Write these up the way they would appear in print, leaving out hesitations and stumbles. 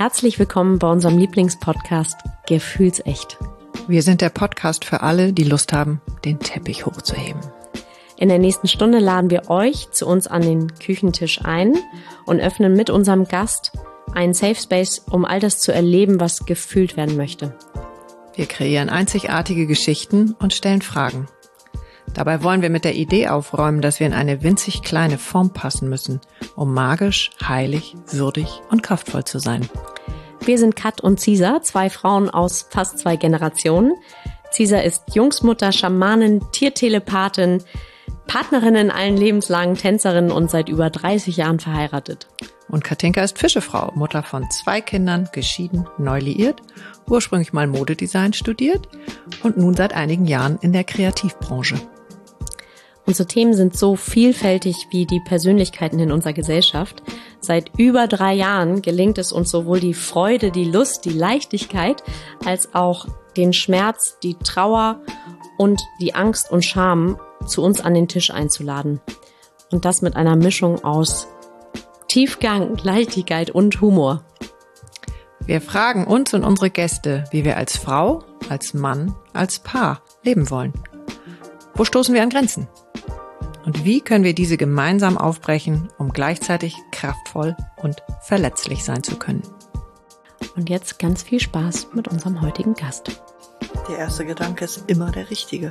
Herzlich willkommen bei unserem Lieblingspodcast Gefühlsecht. Wir sind der Podcast für alle, die Lust haben, den Teppich hochzuheben. In der nächsten Stunde laden wir euch zu uns an den Küchentisch ein und öffnen mit unserem Gast einen Safe Space, um all das zu erleben, was gefühlt werden möchte. Wir kreieren einzigartige Geschichten und stellen Fragen. Dabei wollen wir mit der Idee aufräumen, dass wir in eine winzig kleine Form passen müssen, um magisch, heilig, würdig und kraftvoll zu sein. Wir sind Kat und Cisa, zwei Frauen aus fast 2 Generationen. Cisa ist Jungsmutter, Schamanin, Tiertelepathin, Partnerin in allen Lebenslangen, Tänzerin und seit über 30 Jahren verheiratet. Und Katinka ist Fischefrau, Mutter von 2 Kindern, geschieden, neu liiert, ursprünglich mal Modedesign studiert und nun seit einigen Jahren in der Kreativbranche. Unsere Themen sind so vielfältig wie die Persönlichkeiten in unserer Gesellschaft. Seit über 3 Jahren gelingt es uns sowohl die Freude, die Lust, die Leichtigkeit, als auch den Schmerz, die Trauer und die Angst und Scham zu uns an den Tisch einzuladen. Und das mit einer Mischung aus Tiefgang, Leichtigkeit und Humor. Wir fragen uns und unsere Gäste, wie wir als Frau, als Mann, als Paar leben wollen. Wo stoßen wir an Grenzen? Und wie können wir diese gemeinsam aufbrechen, um gleichzeitig kraftvoll und verletzlich sein zu können? Und jetzt ganz viel Spaß mit unserem heutigen Gast. Der erste Gedanke ist immer der richtige.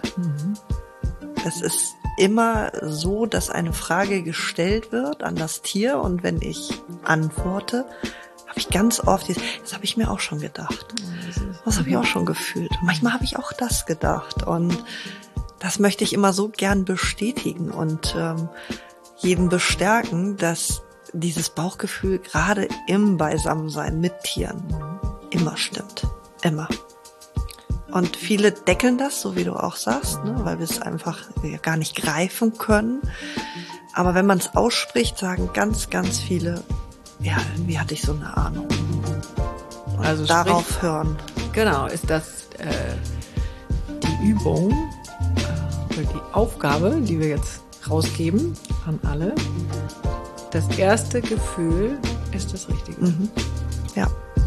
Es ist immer so, dass eine Frage gestellt wird an das Tier und wenn ich antworte, habe ich ganz oft, das habe ich mir auch schon gedacht. Das habe ich auch schon gefühlt. Manchmal habe ich auch das gedacht und das möchte ich immer so gern bestätigen und jedem bestärken, dass dieses Bauchgefühl gerade im Beisammensein mit Tieren immer stimmt. Immer. Und viele deckeln das, so wie du auch sagst, ne, weil wir es einfach gar nicht greifen können. Aber wenn man es ausspricht, sagen ganz, ganz viele, ja, irgendwie hatte ich so eine Ahnung. Und also darauf hören. Genau, ist das die Übung, die Aufgabe, die wir jetzt rausgeben an alle. Das erste Gefühl ist das Richtige. Ja.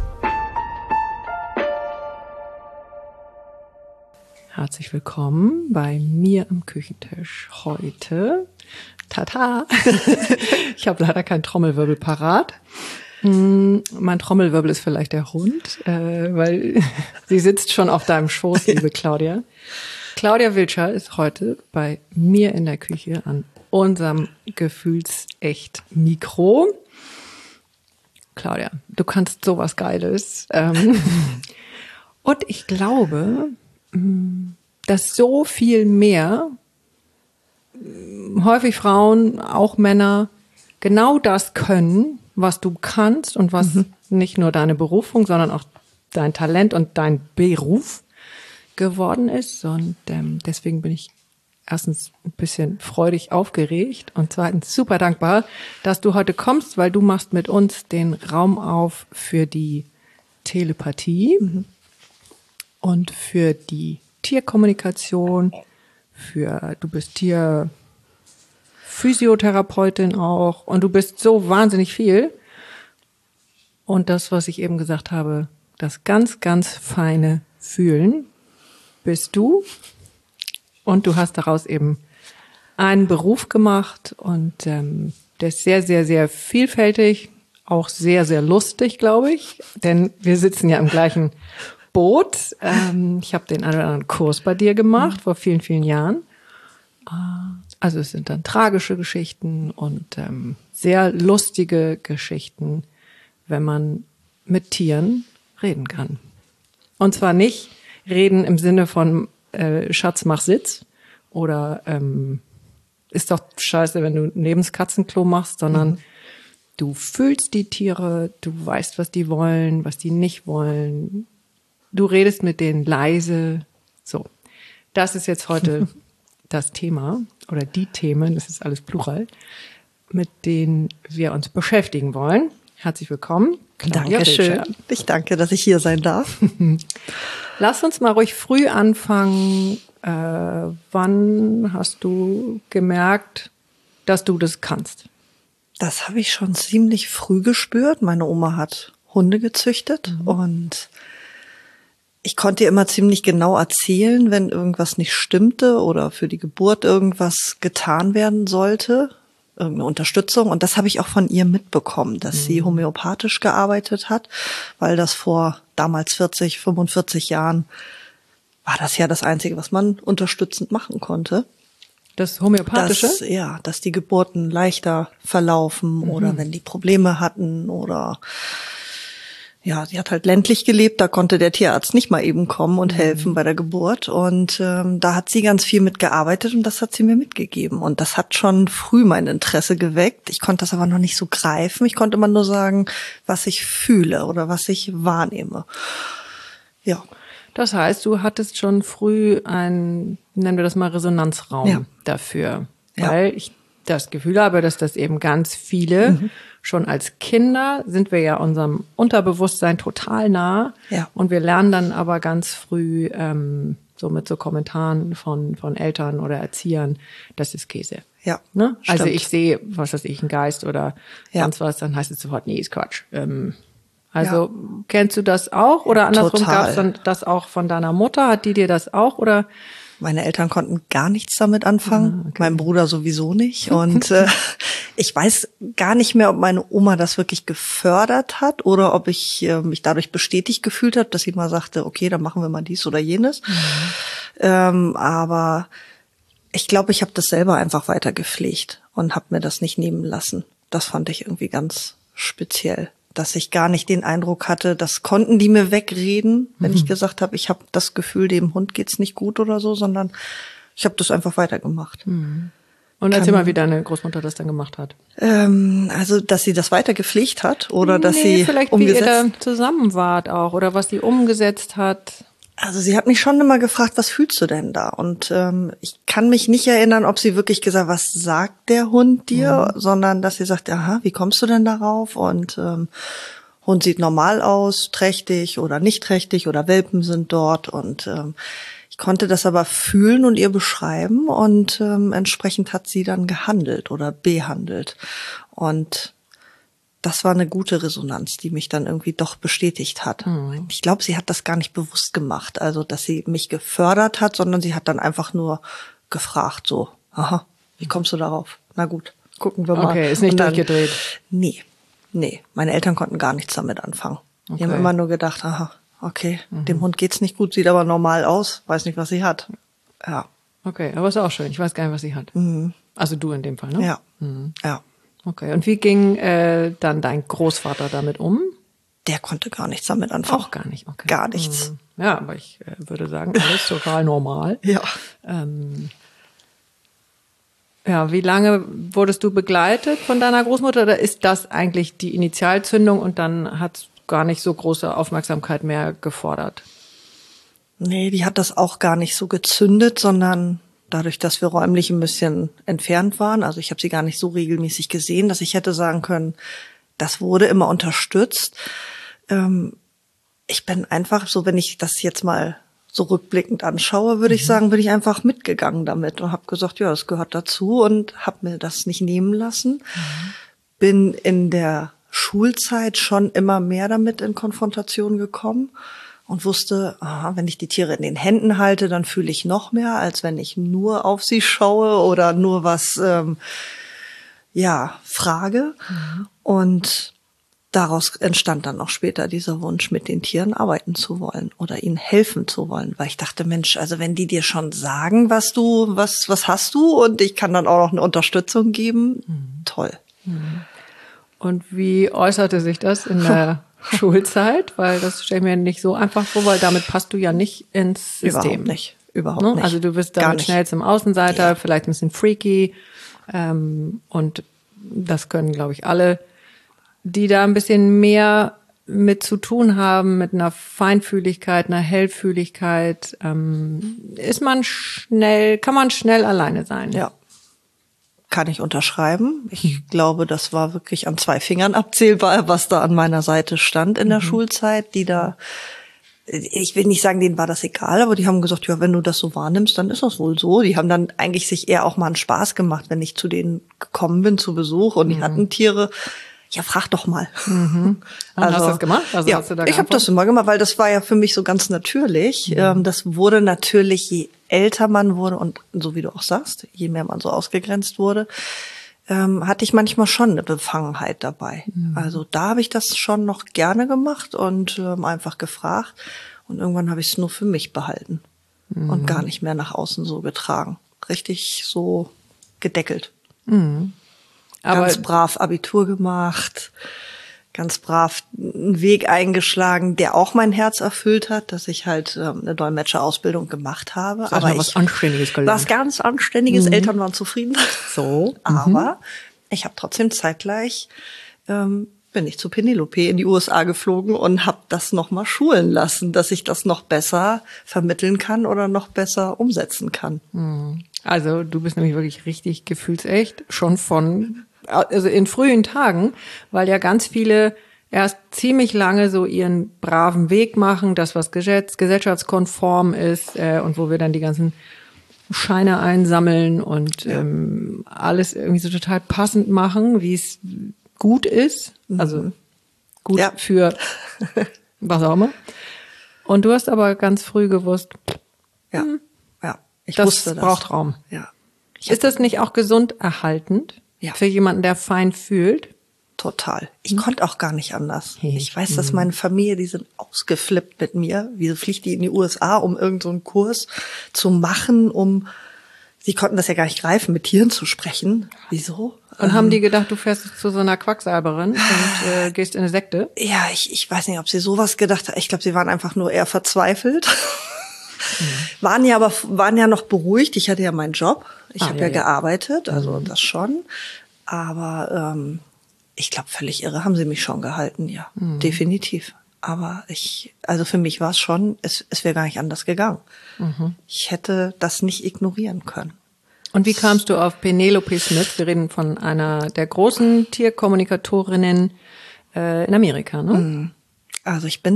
Herzlich willkommen bei mir am Küchentisch heute. Tata! Ich habe leider keinen Trommelwirbel parat. Mein Trommelwirbel ist vielleicht der Hund, weil sie sitzt schon auf deinem Schoß, liebe Claudia. Claudia Wilscher ist heute bei mir in der Küche an unserem Gefühlsecht-Mikro. Claudia, du kannst sowas Geiles. Und ich glaube, dass so viel mehr, häufig Frauen, auch Männer, genau das können, was du kannst und was nicht nur deine Berufung, sondern auch dein Talent und dein Beruf geworden ist. Und deswegen bin ich erstens ein bisschen freudig aufgeregt und zweitens super dankbar, dass du heute kommst, weil du machst mit uns den Raum auf für die Telepathie und für die Tierkommunikation, du bist Tierphysiotherapeutin auch und du bist so wahnsinnig viel. Und das, was ich eben gesagt habe, das ganz, ganz feine Fühlen, bist du. Und du hast daraus eben einen Beruf gemacht und der ist sehr, sehr, sehr vielfältig, auch sehr, sehr lustig, glaube ich, denn wir sitzen ja im gleichen Boot. Ich habe den einen oder anderen Kurs bei dir gemacht vor vielen, vielen Jahren. Also es sind dann tragische Geschichten und sehr lustige Geschichten, wenn man mit Tieren reden kann. Und zwar nicht reden im Sinne von Schatz, mach Sitz oder ist doch scheiße, wenn du neben das Katzenklo machst, sondern du fühlst die Tiere, du weißt, was die wollen, was die nicht wollen. Du redest mit denen leise. So, das ist jetzt heute das Thema oder die Themen, das ist alles Plural, mit denen wir uns beschäftigen wollen. Herzlich willkommen, Claudia Dankeschön. Wilscher. Ich danke, dass ich hier sein darf. Lass uns mal ruhig früh anfangen. Wann hast du gemerkt, dass du das kannst? Das habe ich schon ziemlich früh gespürt. Meine Oma hat Hunde gezüchtet und ich konnte ihr immer ziemlich genau erzählen, wenn irgendwas nicht stimmte oder für die Geburt irgendwas getan werden sollte, irgendeine Unterstützung. Und das habe ich auch von ihr mitbekommen, dass sie homöopathisch gearbeitet hat, weil das vor damals 40, 45 Jahren war das ja das Einzige, was man unterstützend machen konnte. Das Homöopathische? Dass die Geburten leichter verlaufen oder wenn die Probleme hatten oder ja, sie hat halt ländlich gelebt, da konnte der Tierarzt nicht mal eben kommen und helfen bei der Geburt. Und da hat sie ganz viel mitgearbeitet und das hat sie mir mitgegeben. Und das hat schon früh mein Interesse geweckt. Ich konnte das aber noch nicht so greifen. Ich konnte immer nur sagen, was ich fühle oder was ich wahrnehme. Ja. Das heißt, du hattest schon früh einen, nennen wir das mal Resonanzraum dafür. Weil ich das Gefühl habe, dass das eben ganz viele schon als Kinder sind wir ja unserem Unterbewusstsein total nah. Ja. Und wir lernen dann aber ganz früh so mit so Kommentaren von Eltern oder Erziehern, das ist Käse. Ja. Ne? Also ich sehe, was weiß ich, einen Geist oder sonst was, dann heißt es sofort, nee, ist Quatsch. Kennst du das auch? Oder andersrum gab es dann das auch von deiner Mutter? Hat die dir das auch? Oder? Meine Eltern konnten gar nichts damit anfangen, okay. Mein Bruder sowieso nicht. Und ich weiß gar nicht mehr, ob meine Oma das wirklich gefördert hat oder ob ich mich dadurch bestätigt gefühlt habe, dass sie mal sagte, okay, dann machen wir mal dies oder jenes. Aber ich glaube, ich habe das selber einfach weiter gepflegt und habe mir das nicht nehmen lassen. Das fand ich irgendwie ganz speziell, dass ich gar nicht den Eindruck hatte, das konnten die mir wegreden, wenn ich gesagt habe, ich habe das Gefühl, dem Hund geht's nicht gut oder so, sondern ich habe das einfach weitergemacht. Und erzähl mal, wie deine Großmutter das dann gemacht hat. Also, dass sie das weiter gepflegt hat oder dass sie vielleicht umgesetzt, wie ihr da zusammen wart auch oder was sie umgesetzt hat. Also sie hat mich schon immer gefragt, was fühlst du denn da? Und ich kann mich nicht erinnern, ob sie wirklich gesagt, was sagt der Hund dir, sondern dass sie sagt, aha, wie kommst du denn darauf? Und Hund sieht normal aus, trächtig oder nicht trächtig oder Welpen sind dort. Und ich konnte das aber fühlen und ihr beschreiben und entsprechend hat sie dann gehandelt oder behandelt. Und das war eine gute Resonanz, die mich dann irgendwie doch bestätigt hat. Ich glaube, sie hat das gar nicht bewusst gemacht, also dass sie mich gefördert hat, sondern sie hat dann einfach nur gefragt, so, aha, wie kommst du darauf? Na gut, gucken wir mal. Okay, ist nicht durchgedreht. Nee, meine Eltern konnten gar nichts damit anfangen. Die haben immer nur gedacht, aha, okay, dem Hund geht's nicht gut, sieht aber normal aus, weiß nicht, was sie hat. Ja. Okay, aber ist auch schön, ich weiß gar nicht, was sie hat. Also du in dem Fall, ne? Ja, ja. Okay, und wie ging dann dein Großvater damit um? Der konnte gar nichts damit anfangen. Auch gar nicht, okay. Gar nichts. Ja, aber ich würde sagen, alles total normal. Ja. Wie lange wurdest du begleitet von deiner Großmutter? Oder ist das eigentlich die Initialzündung und dann hat es gar nicht so große Aufmerksamkeit mehr gefordert? Nee, die hat das auch gar nicht so gezündet, sondern dadurch, dass wir räumlich ein bisschen entfernt waren, also ich habe sie gar nicht so regelmäßig gesehen, dass ich hätte sagen können, das wurde immer unterstützt. Ich bin einfach so, wenn ich das jetzt mal so rückblickend anschaue, würde ich sagen, bin ich einfach mitgegangen damit und habe gesagt, ja, das gehört dazu und habe mir das nicht nehmen lassen. Bin in der Schulzeit schon immer mehr damit in Konfrontation gekommen. Und wusste, aha, wenn ich die Tiere in den Händen halte, dann fühle ich noch mehr, als wenn ich nur auf sie schaue oder nur was, frage. Und daraus entstand dann auch später dieser Wunsch, mit den Tieren arbeiten zu wollen oder ihnen helfen zu wollen. Weil ich dachte, Mensch, also wenn die dir schon sagen, was hast du und ich kann dann auch noch eine Unterstützung geben, toll. Und wie äußerte sich das in der Schulzeit, weil das stelle ich mir nicht so einfach vor, weil damit passt du ja nicht ins System. Überhaupt nicht. Also du bist dann schnell zum Außenseiter, vielleicht ein bisschen freaky und das können, glaube ich, alle, die da ein bisschen mehr mit zu tun haben, mit einer Feinfühligkeit, einer Hellfühligkeit, kann man schnell alleine sein. Ja. Kann ich unterschreiben. Ich glaube, das war wirklich an 2 Fingern abzählbar, was da an meiner Seite stand in der Schulzeit, ich will nicht sagen, denen war das egal, aber die haben gesagt, ja, wenn du das so wahrnimmst, dann ist das wohl so. Die haben dann eigentlich sich eher auch mal einen Spaß gemacht, wenn ich zu denen gekommen bin zu Besuch und die hatten Tiere. ja, frag doch mal. Und hast du das gemacht? Also ja, hast du da ich habe das immer gemacht, weil das war ja für mich so ganz natürlich. Das wurde natürlich, je älter man wurde und so wie du auch sagst, je mehr man so ausgegrenzt wurde, hatte ich manchmal schon eine Befangenheit dabei. Also da habe ich das schon noch gerne gemacht und einfach gefragt. Und irgendwann habe ich es nur für mich behalten und gar nicht mehr nach außen so getragen. Richtig so gedeckelt. Aber Ganz brav Abitur gemacht, ganz brav einen Weg eingeschlagen, der auch mein Herz erfüllt hat, dass ich halt eine Dolmetscherausbildung gemacht habe. aber ich was Anständiges gelernt. Was ganz Anständiges, Eltern waren zufrieden. So. Aber ich habe trotzdem zeitgleich, bin ich zu Penelope in die USA geflogen und habe das nochmal schulen lassen, dass ich das noch besser vermitteln kann oder noch besser umsetzen kann. Also du bist nämlich wirklich richtig gefühlsecht, schon also in frühen Tagen, weil ja ganz viele erst ziemlich lange so ihren braven Weg machen, das was gesellschaftskonform ist und wo wir dann die ganzen Scheine einsammeln und alles irgendwie so total passend machen, wie es gut ist, also gut für was auch immer. Und du hast aber ganz früh gewusst, Ja. Ich das wusste das. braucht Raum. Ja. Ist das nicht auch gesund erhaltend für jemanden, der fein fühlt? Total. Ich konnte auch gar nicht anders. Ich weiß, dass meine Familie, die sind ausgeflippt mit mir. Wieso fliegt die in die USA, um irgend so einen Kurs zu machen, sie konnten das ja gar nicht greifen, mit Tieren zu sprechen. Wieso? Und haben die gedacht, du fährst zu so einer Quacksalberin und gehst in eine Sekte? Ja, ich weiß nicht, ob sie sowas gedacht haben. Ich glaube, sie waren einfach nur eher verzweifelt. Waren ja noch beruhigt. Ich hatte ja meinen Job. Ich habe ja gearbeitet, also das schon. Aber ich glaube, völlig irre haben sie mich schon gehalten, ja, definitiv. Aber also für mich war es schon, es wäre gar nicht anders gegangen. Ich hätte das nicht ignorieren können. Und wie kamst du auf Penelope Smith? Wir reden von einer der großen Tierkommunikatorinnen in Amerika, ne? Also ich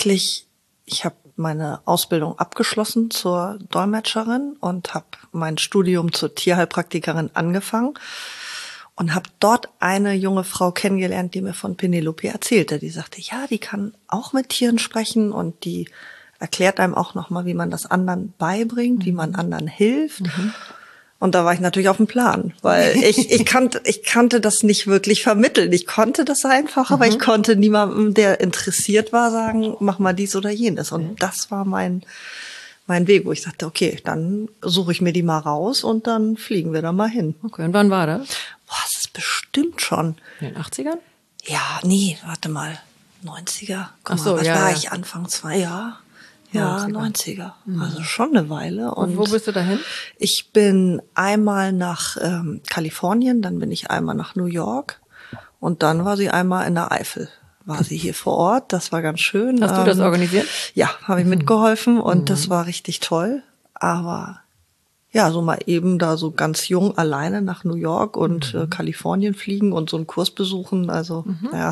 habe meine Ausbildung abgeschlossen zur Dolmetscherin und habe mein Studium zur Tierheilpraktikerin angefangen und habe dort eine junge Frau kennengelernt, die mir von Penelope erzählte. Die sagte, ja, die kann auch mit Tieren sprechen und die erklärt einem auch nochmal, wie man das anderen beibringt, wie man anderen hilft. Und da war ich natürlich auf dem Plan, weil ich kannte das nicht wirklich vermitteln. Ich konnte das einfach, aber ich konnte niemandem, der interessiert war, sagen, mach mal dies oder jenes. Und das war mein Weg, wo ich sagte, okay, dann suche ich mir die mal raus und dann fliegen wir da mal hin. Okay, und wann war das? Boah, das ist bestimmt schon. In den 80ern? Ja, nee, warte mal. 90er. Ach so, was ja, war ja. ich? Anfang 2 Jahre? Ja, 90er. Also schon eine Weile. Und wo bist du dahin? Ich bin einmal nach Kalifornien, dann bin ich einmal nach New York und dann war sie einmal in der Eifel. War sie hier vor Ort, das war ganz schön. Hast du das organisiert? Ja, habe ich mitgeholfen und das war richtig toll. Aber ja, so mal eben da so ganz jung alleine nach New York und Kalifornien fliegen und so einen Kurs besuchen, also ja.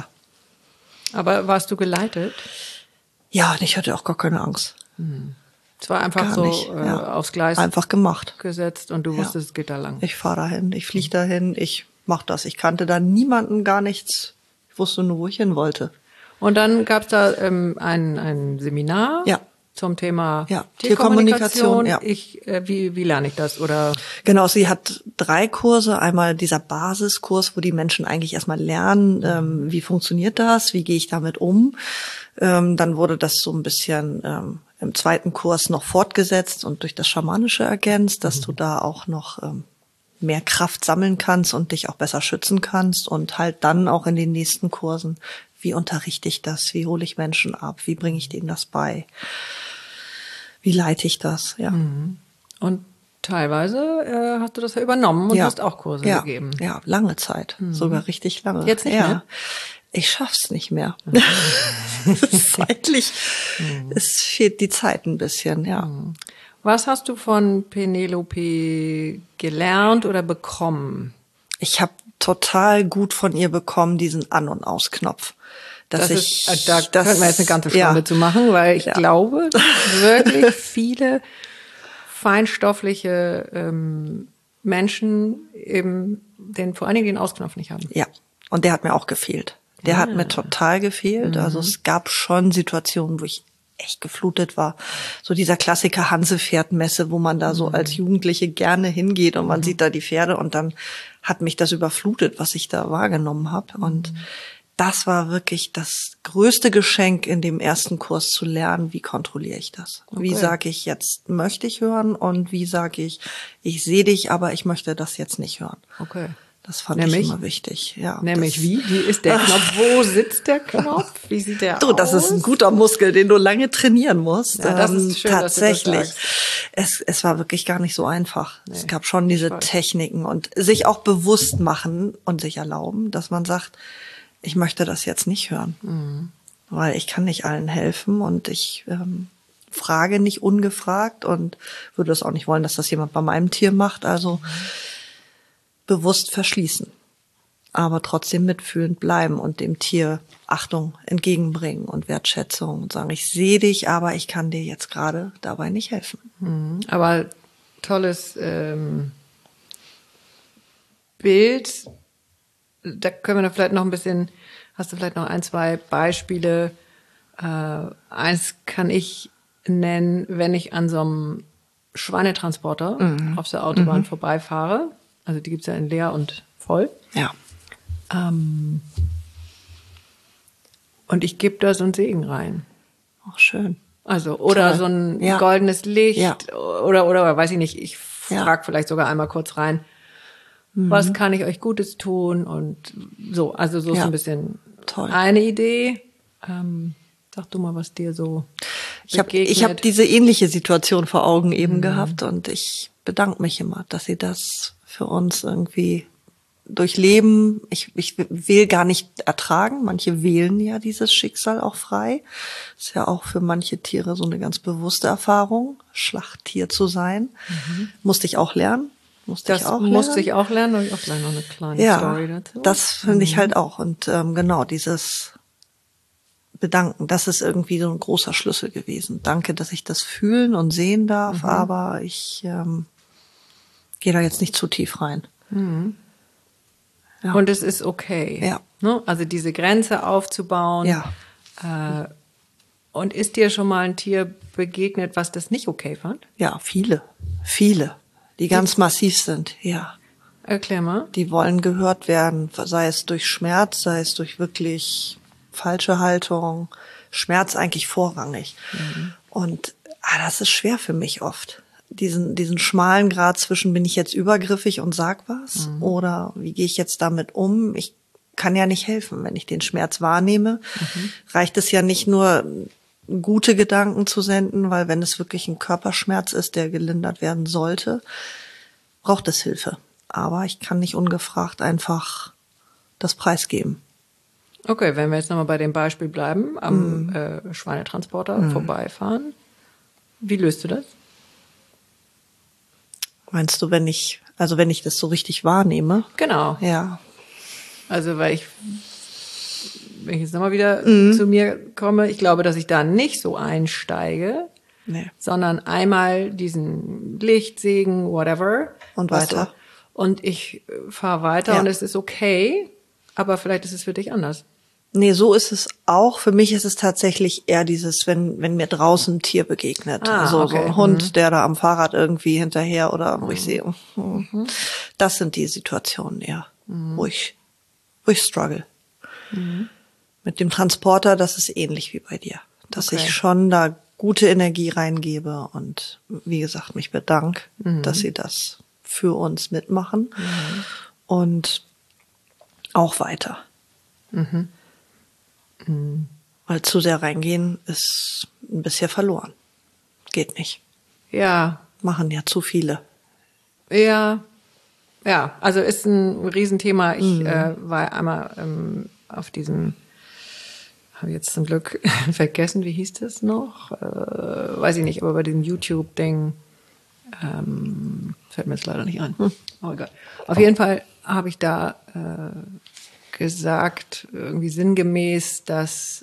Aber warst du geleitet? Ja, und ich hatte auch gar keine Angst. Es war einfach Gar so nicht, aufs Gleis einfach gemacht. gesetzt und du wusstest, es geht da lang. Ich fahre dahin, ich fliege dahin, ich mach das. Ich kannte da niemanden, gar nichts. Ich wusste nur, wo ich hin wollte. Und dann gab es da ein Seminar zum Thema Tierkommunikation. Ja. Wie lerne ich das? Oder Genau, sie hat 3 Kurse. Einmal dieser Basiskurs, wo die Menschen eigentlich erstmal lernen, wie funktioniert das, wie gehe ich damit um. Dann wurde das so ein bisschen im zweiten Kurs noch fortgesetzt und durch das Schamanische ergänzt, dass du da auch noch mehr Kraft sammeln kannst und dich auch besser schützen kannst und halt dann auch in den nächsten Kursen, wie unterrichte ich das, wie hole ich Menschen ab, wie bringe ich denen das bei, wie leite ich das, ja. Und teilweise hast du das ja übernommen und hast auch Kurse gegeben. Ja, lange Zeit, sogar richtig lange. Jetzt nicht mehr? Ich schaff's nicht mehr. Zeitlich, es fehlt die Zeit ein bisschen, ja. Was hast du von Penelope gelernt oder bekommen? Ich habe total gut von ihr bekommen, diesen An- und Ausknopf. Da könnten wir jetzt eine ganze Stunde zu machen, weil ich glaube, wirklich viele feinstoffliche Menschen eben vor allen Dingen den Ausknopf nicht haben. Ja, und der hat mir auch gefehlt. Der hat mir total gefehlt. Also es gab schon Situationen, wo ich echt geflutet war. So dieser Klassiker Hansepferdmesse, wo man da so als Jugendliche gerne hingeht und man sieht da die Pferde und dann hat mich das überflutet, was ich da wahrgenommen habe. Und das war wirklich das größte Geschenk in dem ersten Kurs zu lernen, wie kontrolliere ich das? Okay. Wie sage ich jetzt, möchte ich hören und wie sage ich sehe dich, aber ich möchte das jetzt nicht hören. Okay. Das fand ich immer wichtig. Ja, nämlich wie? Wie ist der Knopf? Wo sitzt der Knopf? Wie sieht der aus? Das ist ein guter Muskel, den du lange trainieren musst. Ja, das ist schön, tatsächlich. Dass du das sagst. Es war wirklich gar nicht so einfach. Nee, es gab schon diese Techniken und sich auch bewusst machen und sich erlauben, dass man sagt, ich möchte das jetzt nicht hören. Weil ich kann nicht allen helfen und ich frage nicht ungefragt und würde es auch nicht wollen, dass das jemand bei meinem Tier macht. Also bewusst verschließen, aber trotzdem mitfühlend bleiben und dem Tier Achtung entgegenbringen und Wertschätzung und sagen, ich sehe dich, aber ich kann dir jetzt gerade dabei nicht helfen. Aber tolles Bild, da können wir noch vielleicht noch ein bisschen, hast du vielleicht noch 1, 2 Beispiele? Eins kann ich nennen, wenn ich an so einem Schweinetransporter auf der Autobahn vorbeifahre. Also die gibt's ja in leer und voll. Ja. Und ich gebe da so einen Segen rein. Ach, schön. Also, oder toll. So ein goldenes Licht. Ja. Oder weiß ich nicht, ich frage vielleicht sogar einmal kurz rein, was kann ich euch Gutes tun? Und so, also so ist ein bisschen toll. Eine Idee. Sag du mal, was dir so begegnet. Ich hab diese ähnliche Situation vor Augen eben gehabt und ich bedanke mich immer, dass sie das für uns irgendwie durchleben. Ich will gar nicht ertragen. Manche wählen ja dieses Schicksal auch frei. Ist ja auch für manche Tiere so eine ganz bewusste Erfahrung, Schlachttier zu sein. Musste ich auch lernen. Musste ich auch lernen. Und auch gleich noch eine kleine Story dazu. Das finde ich halt auch. Und genau, dieses Bedanken, das ist irgendwie so ein großer Schlüssel gewesen. Danke, dass ich das fühlen und sehen darf, aber ich gehe da jetzt nicht zu tief rein. Ja. Und es ist okay. Ja. Ne? Also diese Grenze aufzubauen. Ja. Und ist dir schon mal ein Tier begegnet, was das nicht okay fand? Ja, viele, die ganz massiv sind, ja. Erklär mal. Die wollen gehört werden, sei es durch Schmerz, sei es durch wirklich falsche Haltung, Schmerz eigentlich vorrangig. Und das ist schwer für mich oft. Diesen schmalen Grat zwischen, bin ich jetzt übergriffig und sag was? Oder wie gehe ich jetzt damit um? Ich kann ja nicht helfen, wenn ich den Schmerz wahrnehme. Reicht es ja nicht nur, gute Gedanken zu senden, weil wenn es wirklich ein Körperschmerz ist, der gelindert werden sollte, braucht es Hilfe. Aber ich kann nicht ungefragt einfach das preisgeben. Okay, wenn wir jetzt nochmal bei dem Beispiel bleiben, am Schweinetransporter vorbeifahren, wie löst du das? Meinst du, wenn ich das so richtig wahrnehme? Genau. Ja. Also, wenn ich jetzt nochmal wieder zu mir komme, ich glaube, dass ich da nicht so einsteige, sondern einmal diesen Lichtsegen, whatever. Und weiter. Und ich fahre weiter und es ist okay, aber vielleicht ist es für dich anders. Nee, so ist es auch. Für mich ist es tatsächlich eher dieses, wenn mir draußen ein Tier begegnet. So ein Hund, der da am Fahrrad irgendwie hinterher oder wo ich sehe. Das sind die Situationen eher, wo ich struggle. Mit dem Transporter, das ist ähnlich wie bei dir. Dass ich schon da gute Energie reingebe und wie gesagt, mich bedanke, dass sie das für uns mitmachen und auch weiter. Weil zu sehr reingehen ist bisher verloren. Geht nicht. Ja. Machen ja zu viele. Ja. Ja, also ist ein Riesenthema. Ich war einmal auf diesem, habe jetzt zum Glück vergessen, wie hieß das noch? Weiß ich nicht, aber bei diesem YouTube-Ding fällt mir jetzt leider nicht ein. Oh egal. Auf jeden Fall habe ich da gesagt, irgendwie sinngemäß, dass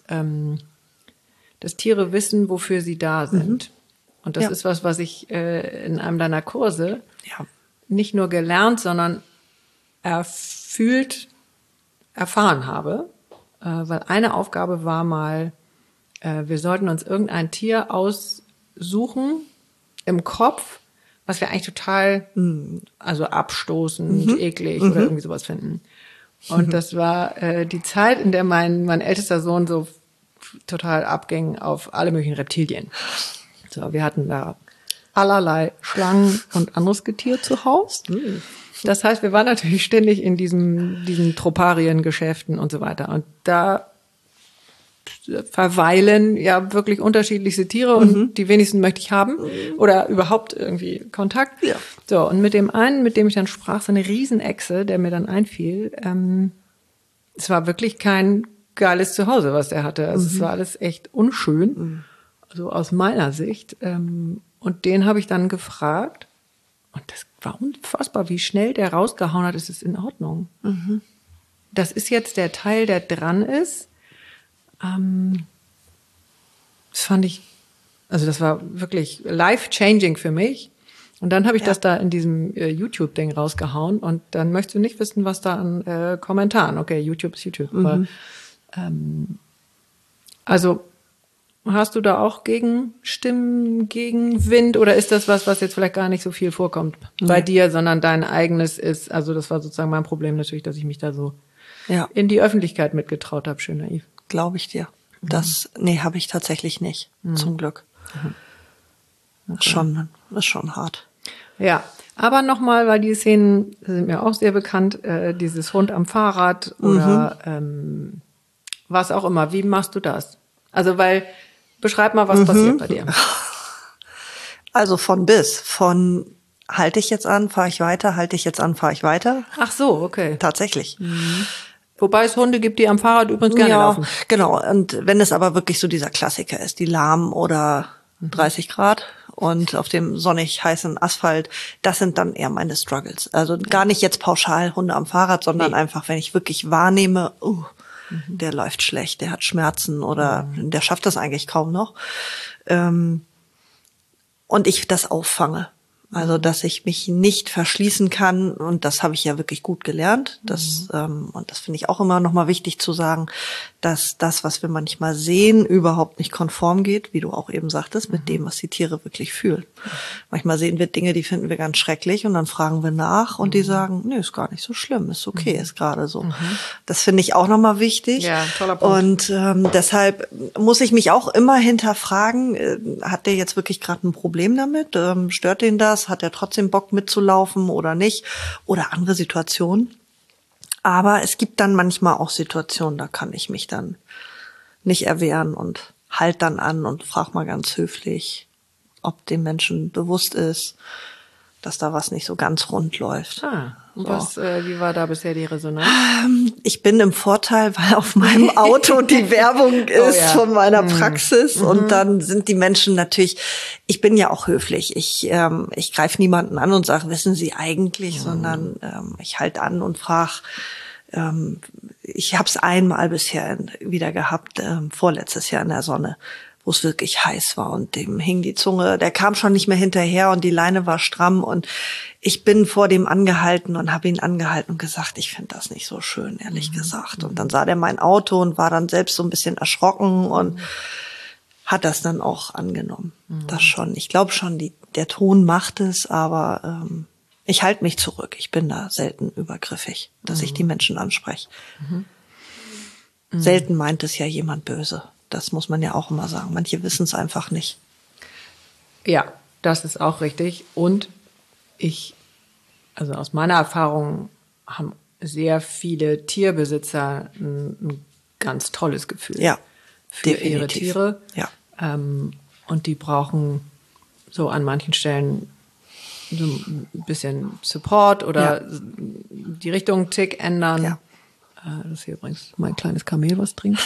Tiere wissen, wofür sie da sind. Und das ist was ich in einem deiner Kurse nicht nur gelernt, sondern erfahren habe. weil eine Aufgabe war mal, wir sollten uns irgendein Tier aussuchen im Kopf, was wir eigentlich total, also abstoßend, eklig oder irgendwie sowas finden. Und das war die Zeit, in der mein ältester Sohn so total abging auf alle möglichen Reptilien. So, wir hatten da allerlei Schlangen und anderes Getier zu Hause. Das heißt, wir waren natürlich ständig in diesen Tropariengeschäften und so weiter. Und da verweilen ja wirklich unterschiedlichste Tiere und die wenigsten möchte ich haben oder überhaupt irgendwie Kontakt. Ja. So, und mit dem einen, mit dem ich dann sprach, so eine Riesenechse, der mir dann einfiel, es war wirklich kein geiles Zuhause, was er hatte. Also es war alles echt unschön, also aus meiner Sicht. Und den habe ich dann gefragt und das war unfassbar, wie schnell der rausgehauen hat, es ist in Ordnung. Das ist jetzt der Teil, der dran ist. Das fand ich, also das war wirklich life-changing für mich. Und dann habe ich das da in diesem YouTube-Ding rausgehauen und dann möchtest du nicht wissen, was da an Kommentaren. Okay, YouTube ist YouTube. Aber, also hast du da auch Gegenstimmen, Gegenwind oder ist das was jetzt vielleicht gar nicht so viel vorkommt bei dir, sondern dein eigenes ist? Also das war sozusagen mein Problem natürlich, dass ich mich da so in die Öffentlichkeit mitgetraut habe. Schön naiv. Glaube ich dir. Nee, habe ich tatsächlich nicht. Zum Glück. Okay. Ist schon hart. Ja, aber nochmal, weil die Szenen sind mir auch sehr bekannt, dieses Hund am Fahrrad oder was auch immer. Wie machst du das? Also, beschreib mal, was passiert bei dir. Also von halte ich jetzt an, fahre ich weiter, halte ich jetzt an, fahre ich weiter. Ach so, okay. Tatsächlich. Wobei es Hunde gibt, die am Fahrrad übrigens gerne laufen. Genau. Und wenn es aber wirklich so dieser Klassiker ist, die lahmen oder 30 Grad und auf dem sonnig heißen Asphalt, das sind dann eher meine Struggles. Also gar nicht jetzt pauschal Hunde am Fahrrad, sondern einfach, wenn ich wirklich wahrnehme, der läuft schlecht, der hat Schmerzen oder der schafft das eigentlich kaum noch. Und ich das auffange. Also, dass ich mich nicht verschließen kann, und das habe ich ja wirklich gut gelernt. Und das finde ich auch immer nochmal wichtig zu sagen, dass das, was wir manchmal sehen, überhaupt nicht konform geht, wie du auch eben sagtest, mit dem, was die Tiere wirklich fühlen. Manchmal sehen wir Dinge, die finden wir ganz schrecklich, und dann fragen wir nach und die sagen, nee, ist gar nicht so schlimm, ist okay, ist gerade so. Das finde ich auch nochmal wichtig. Ja, toller Punkt. Und deshalb muss ich mich auch immer hinterfragen, hat der jetzt wirklich gerade ein Problem damit? Stört den das? Hat er trotzdem Bock mitzulaufen oder nicht? Oder andere Situationen. Aber es gibt dann manchmal auch Situationen, da kann ich mich dann nicht erwehren und halt dann an und frag mal ganz höflich, ob dem Menschen bewusst ist, dass da was nicht so ganz rund läuft. Und wie war da bisher die Resonanz? Ich bin im Vorteil, weil auf meinem Auto die Werbung ist von meiner Praxis. Und dann sind die Menschen natürlich, ich bin ja auch höflich. Ich greife niemanden an und sage, wissen Sie eigentlich, sondern ich halte an und frage. Ich habe es einmal bisher wieder gehabt, vorletztes Jahr in der Sonne, wo es wirklich heiß war und dem hing die Zunge, der kam schon nicht mehr hinterher und die Leine war stramm und ich bin vor dem angehalten und habe ihn angehalten und gesagt, ich finde das nicht so schön, ehrlich gesagt. Und dann sah der mein Auto und war dann selbst so ein bisschen erschrocken und hat das dann auch angenommen. Das schon. Ich glaube schon, der Ton macht es, aber ich halte mich zurück. Ich bin da selten übergriffig, dass ich die Menschen anspreche. Selten meint es ja jemand böse. Das muss man ja auch immer sagen. Manche wissen es einfach nicht. Ja, das ist auch richtig. Und also aus meiner Erfahrung haben sehr viele Tierbesitzer ein ganz tolles Gefühl für ihre Tiere. Ja. Und die brauchen so an manchen Stellen so ein bisschen Support oder die Richtung einen Tick ändern. Ja. Das ist hier übrigens mein kleines Kamel, was trinkt.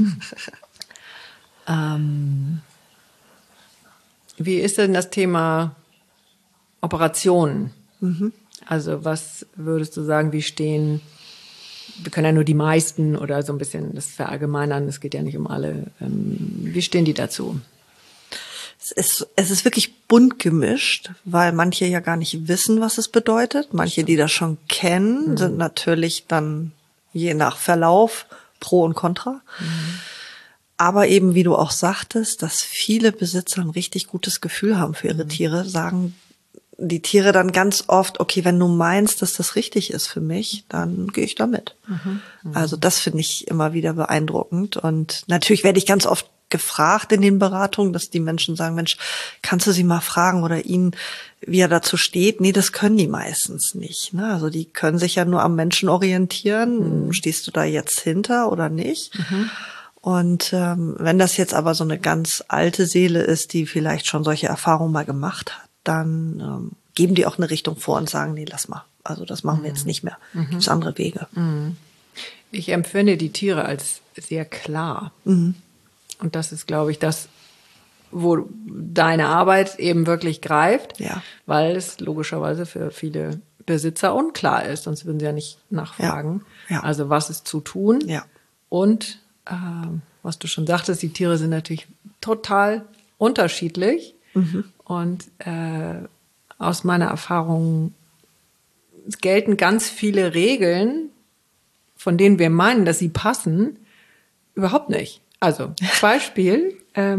Wie ist denn das Thema Operationen? Also was würdest du sagen, wir können ja nur die meisten oder so ein bisschen das verallgemeinern, es geht ja nicht um alle. Wie stehen die dazu? Es ist wirklich bunt gemischt, weil manche ja gar nicht wissen, was es bedeutet. Manche, die das schon kennen, sind natürlich dann je nach Verlauf Pro und Contra. Aber eben, wie du auch sagtest, dass viele Besitzer ein richtig gutes Gefühl haben für ihre Tiere, sagen die Tiere dann ganz oft, okay, wenn du meinst, dass das richtig ist für mich, dann gehe ich da mit. Also das finde ich immer wieder beeindruckend. Und natürlich werde ich ganz oft gefragt in den Beratungen, dass die Menschen sagen, Mensch, kannst du sie mal fragen oder ihn, wie er dazu steht? Nee, das können die meistens nicht. Ne? Also die können sich ja nur am Menschen orientieren. Stehst du da jetzt hinter oder nicht? Und wenn das jetzt aber so eine ganz alte Seele ist, die vielleicht schon solche Erfahrungen mal gemacht hat, dann geben die auch eine Richtung vor und sagen, nee, lass mal. Also das machen wir jetzt nicht mehr. Gibt's andere Wege. Ich empfinde die Tiere als sehr klar. Und das ist, glaube ich, das, wo deine Arbeit eben wirklich greift, weil es logischerweise für viele Besitzer unklar ist, sonst würden sie ja nicht nachfragen. Ja. Also was ist zu tun? Und was du schon sagtest, die Tiere sind natürlich total unterschiedlich. Und aus meiner Erfahrung gelten ganz viele Regeln, von denen wir meinen, dass sie passen, überhaupt nicht. Also Beispiel,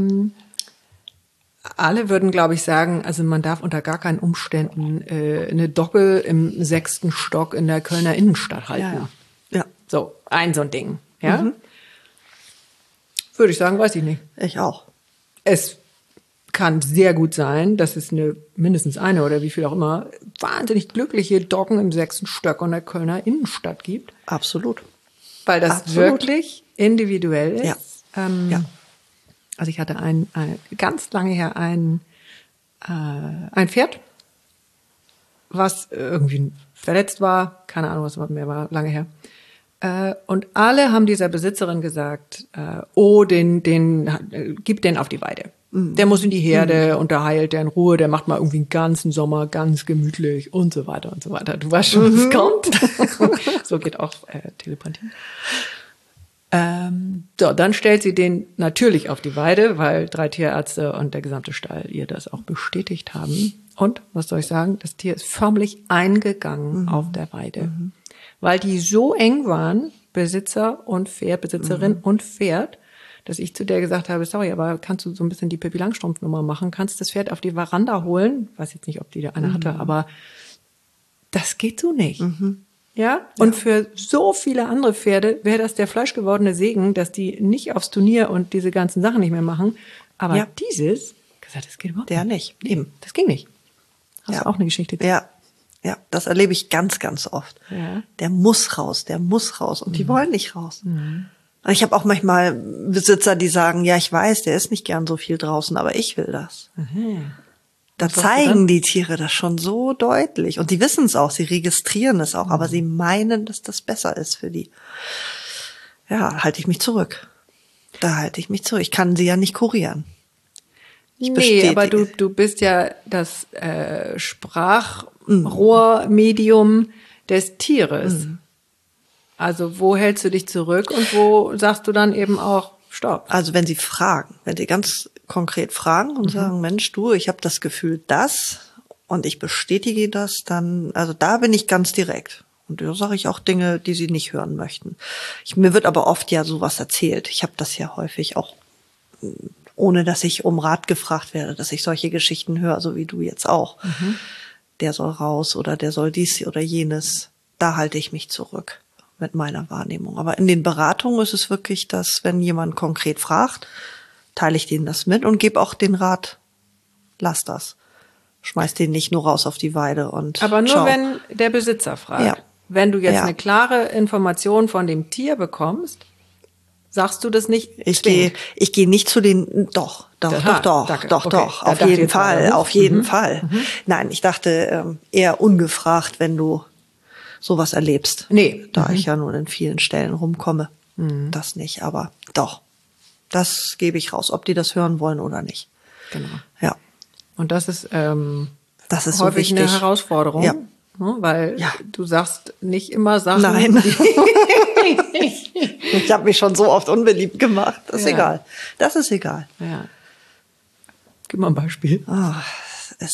alle würden, glaube ich, sagen, also man darf unter gar keinen Umständen eine Dogge im 6. Stock in der Kölner Innenstadt halten. Ja. So, so ein Ding. Ja? Würde ich sagen, weiß ich nicht. Ich auch. Es kann sehr gut sein, dass es mindestens eine oder wie viel auch immer wahnsinnig glückliche Doggen im 6. Stock in der Kölner Innenstadt gibt. Absolut. Weil das wirklich individuell ist. Ja. Also ich hatte ganz lange her ein Pferd, was irgendwie verletzt war, keine Ahnung, was mehr war, lange her. Und alle haben dieser Besitzerin gesagt, gib den auf die Weide. Der muss in die Herde und da heilt der in Ruhe, der macht mal irgendwie einen ganzen Sommer ganz gemütlich und so weiter und so weiter. Du weißt schon, was kommt. So geht auch Telepathie. Dann stellt sie den natürlich auf die Weide, weil 3 Tierärzte und der gesamte Stall ihr das auch bestätigt haben. Und, was soll ich sagen, das Tier ist förmlich eingegangen auf der Weide. Weil die so eng waren, Besitzer und Pferd, Besitzerin und Pferd, dass ich zu der gesagt habe, sorry, aber kannst du so ein bisschen die Pippi Langstrumpf-Nummer machen? Kannst das Pferd auf die Veranda holen? Weiß jetzt nicht, ob die da eine hatte, aber das geht so nicht. Ja? Und für so viele andere Pferde wäre das der fleischgewordene Segen, dass die nicht aufs Turnier und diese ganzen Sachen nicht mehr machen. Aber dieses, gesagt, das geht überhaupt nicht. Eben. Das ging nicht. Hast du auch eine Geschichte zu? Ja, das erlebe ich ganz, ganz oft. Ja. Der muss raus. Und die wollen nicht raus. Ich habe auch manchmal Besitzer, die sagen, ja, ich weiß, der ist nicht gern so viel draußen, aber ich will das. Da zeigen die Tiere das schon so deutlich. Und die wissen es auch, sie registrieren es auch, aber sie meinen, dass das besser ist für die. Ja, halte ich mich zurück. Ich kann sie ja nicht kurieren. Nee, aber du bist ja das Sprachrohrmedium des Tieres. Also wo hältst du dich zurück und wo sagst du dann eben auch Stopp? Also wenn sie ganz konkret fragen und sagen, Mensch, du, ich habe das Gefühl, das und ich bestätige das, dann, also da bin ich ganz direkt. Und da sage ich auch Dinge, die sie nicht hören möchten. Mir wird aber oft ja sowas erzählt. Ich habe das ja häufig auch, ohne dass ich um Rat gefragt werde, dass ich solche Geschichten höre, so wie du jetzt auch. Der soll raus oder der soll dies oder jenes. Da halte ich mich zurück mit meiner Wahrnehmung. Aber in den Beratungen ist es wirklich, dass wenn jemand konkret fragt, teile ich denen das mit und gebe auch den Rat, lass das. Schmeiß den nicht nur raus auf die Weide und aber nur ciao. wenn der Besitzer fragt. Ja. Wenn du jetzt eine klare Information von dem Tier bekommst, sagst du das nicht? Ich gehe nicht zu den, doch, auf jeden Fall. Nein, ich dachte eher ungefragt, wenn du sowas erlebst. Nee. Da ich ja nun in vielen Stellen rumkomme. Das nicht, aber doch. Das gebe ich raus, ob die das hören wollen oder nicht. Genau. Ja. Und das ist häufig so wichtig. Eine Herausforderung. Ja. Weil du sagst nicht immer Sachen. Nein. Ich habe mich schon so oft unbeliebt gemacht. Das ist egal. Das ist egal. Ja. Gib mal ein Beispiel. Es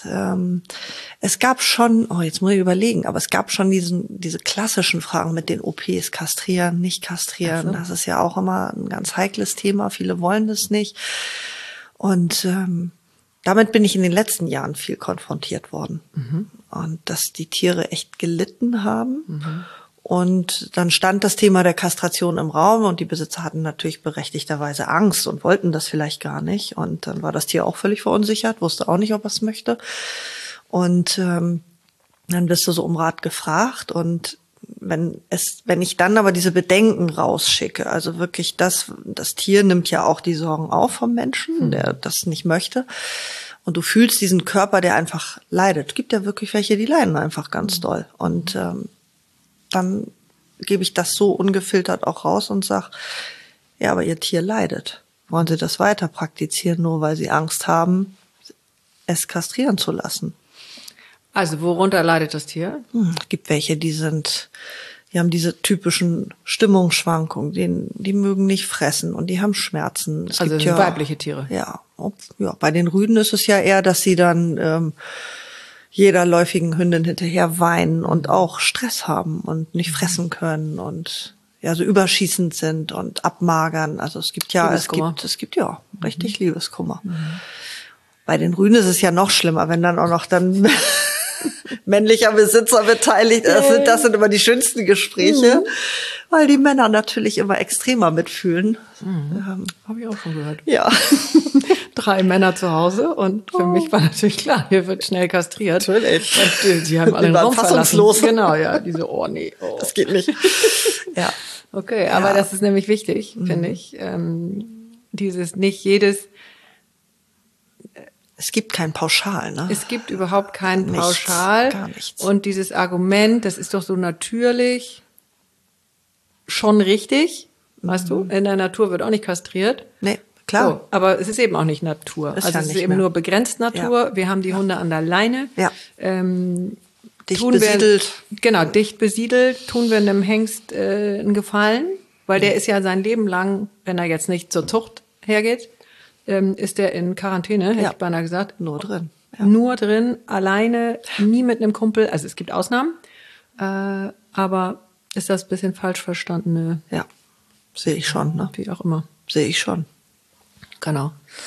es gab schon, jetzt muss ich überlegen, aber es gab schon diese klassischen Fragen mit den OPs, kastrieren, nicht kastrieren. Ach so. Das ist ja auch immer ein ganz heikles Thema. Viele wollen das nicht. Und damit bin ich in den letzten Jahren viel konfrontiert worden. Und dass die Tiere echt gelitten haben. Und dann stand das Thema der Kastration im Raum und die Besitzer hatten natürlich berechtigterweise Angst und wollten das vielleicht gar nicht. Und dann war das Tier auch völlig verunsichert, wusste auch nicht, ob es möchte. Und dann wirst du so um Rat gefragt. Und wenn ich dann aber diese Bedenken rausschicke, also wirklich das Tier nimmt ja auch die Sorgen auf vom Menschen, der das nicht möchte. Und du fühlst diesen Körper, der einfach leidet. Es gibt ja wirklich welche, die leiden einfach ganz doll. Und dann gebe ich das so ungefiltert auch raus und sag, ja, aber Ihr Tier leidet. Wollen Sie das weiter praktizieren, nur weil Sie Angst haben, es kastrieren zu lassen? Also worunter leidet das Tier? Es gibt welche, die haben diese typischen Stimmungsschwankungen, die mögen nicht fressen und die haben Schmerzen. Es Also gibt das sind weibliche Tiere. Ja, bei den Rüden ist es ja eher, dass sie dann jeder läufigen Hündin hinterher weinen und auch Stress haben und nicht fressen können und ja so überschießend sind und abmagern. Also es gibt richtig Liebeskummer. Bei den Rüden ist es ja noch schlimmer, wenn dann auch noch dann männlicher Besitzer beteiligt ist. Das sind immer die schönsten Gespräche, weil die Männer natürlich immer extremer mitfühlen. Habe ich auch schon gehört. Ja. 3 Männer zu Hause und für mich war natürlich klar, hier wird schnell kastriert. Natürlich. Und die haben alle den Raum verlassen. Fassungslos. Genau, ja, diese nee. Das geht nicht. Ja. Okay, aber das ist nämlich wichtig, finde ich. Nicht jedes. Es gibt kein Pauschal, ne? Es gibt überhaupt kein Pauschal. Gar nichts. Und dieses Argument, das ist doch so natürlich schon richtig, weißt du? In der Natur wird auch nicht kastriert. Nee, klar. So, aber es ist eben auch nicht Natur. Ist also ja es ist nicht eben mehr. nur begrenzt Natur. Ja. Wir haben die Hunde an der Leine. Ja. Dicht besiedelt. Genau, dicht besiedelt. Tun wir einem Hengst einen Gefallen, weil der ist ja sein Leben lang, wenn er jetzt nicht zur Zucht hergeht, ist der in Quarantäne, hätte ich beinahe gesagt. Nur drin. Ja. Nur drin, alleine, nie mit einem Kumpel. Also es gibt Ausnahmen, aber ist das ein bisschen falsch verstandene? Ja, sehe ich schon, ne? Wie auch immer. Sehe ich schon. Genau.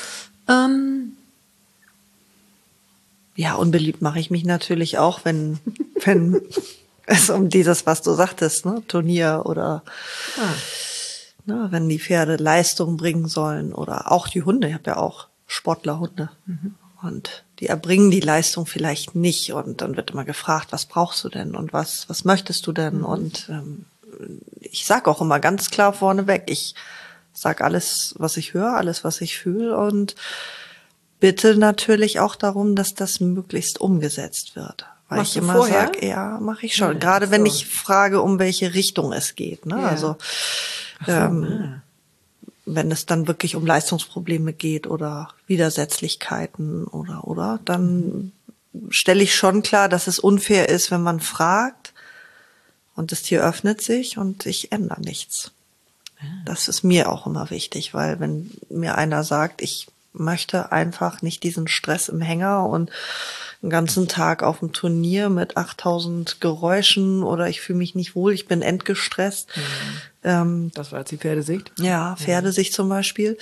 Ja, unbeliebt mache ich mich natürlich auch, wenn es um dieses, was du sagtest, ne, Turnier oder ne, wenn die Pferde Leistung bringen sollen oder auch die Hunde. Ich habe ja auch Sportlerhunde und die erbringen die Leistung vielleicht nicht und dann wird immer gefragt, was brauchst du denn und was möchtest du denn? Und ich sage auch immer ganz klar vorneweg, ich sag alles, was ich höre, alles, was ich fühle und bitte natürlich auch darum, dass das möglichst umgesetzt wird. Weil Machst ich du immer vorher? sage, ja, mache ich schon. Ja, Gerade wenn so. ich frage, um welche Richtung es geht. Ne? Ja. Also wenn es dann wirklich um Leistungsprobleme geht oder Widersetzlichkeiten oder, dann stelle ich schon klar, dass es unfair ist, wenn man fragt und das Tier öffnet sich und ich ändere nichts. Das ist mir auch immer wichtig, weil wenn mir einer sagt, ich möchte einfach nicht diesen Stress im Hänger und einen ganzen Tag auf dem Turnier mit 8000 Geräuschen oder ich fühle mich nicht wohl, ich bin endgestresst. Das war jetzt die Pferdesicht. Ja, Pferdesicht zum Beispiel.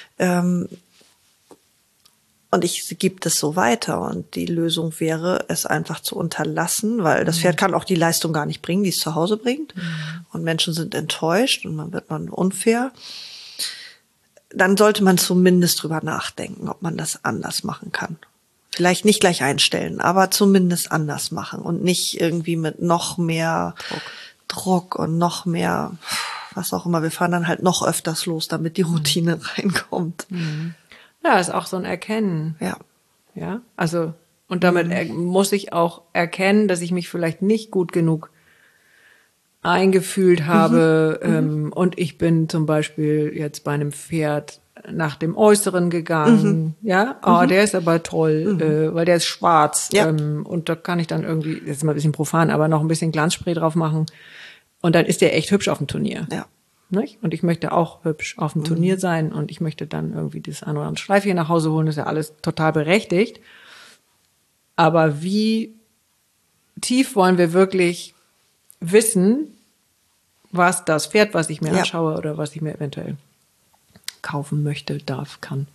Und ich gebe das so weiter und die Lösung wäre, es einfach zu unterlassen, weil das Pferd kann auch die Leistung gar nicht bringen, die es zu Hause bringt. Und Menschen sind enttäuscht und dann wird man unfair. Dann sollte man zumindest drüber nachdenken, ob man das anders machen kann. Vielleicht nicht gleich einstellen, aber zumindest anders machen und nicht irgendwie mit noch mehr Druck und noch mehr, was auch immer. Wir fahren dann halt noch öfters los, damit die Routine reinkommt. Ja, ist auch so ein Erkennen. Ja. Ja, also, und damit muss ich auch erkennen, dass ich mich vielleicht nicht gut genug eingefühlt habe. Und ich bin zum Beispiel jetzt bei einem Pferd nach dem Äußeren gegangen. Ja, der ist aber toll, weil der ist schwarz. Ja. Und da kann ich dann irgendwie, das ist mal ein bisschen profan, aber noch ein bisschen Glanzspray drauf machen. Und dann ist der echt hübsch auf dem Turnier. Ja. Nicht? Und ich möchte auch hübsch auf dem Turnier sein und ich möchte dann irgendwie das ein oder andere Schleifchen nach Hause holen. Das ist ja alles total berechtigt. Aber wie tief wollen wir wirklich wissen, was das Pferd, was ich mir anschaue oder was ich mir eventuell kaufen möchte, darf, kann,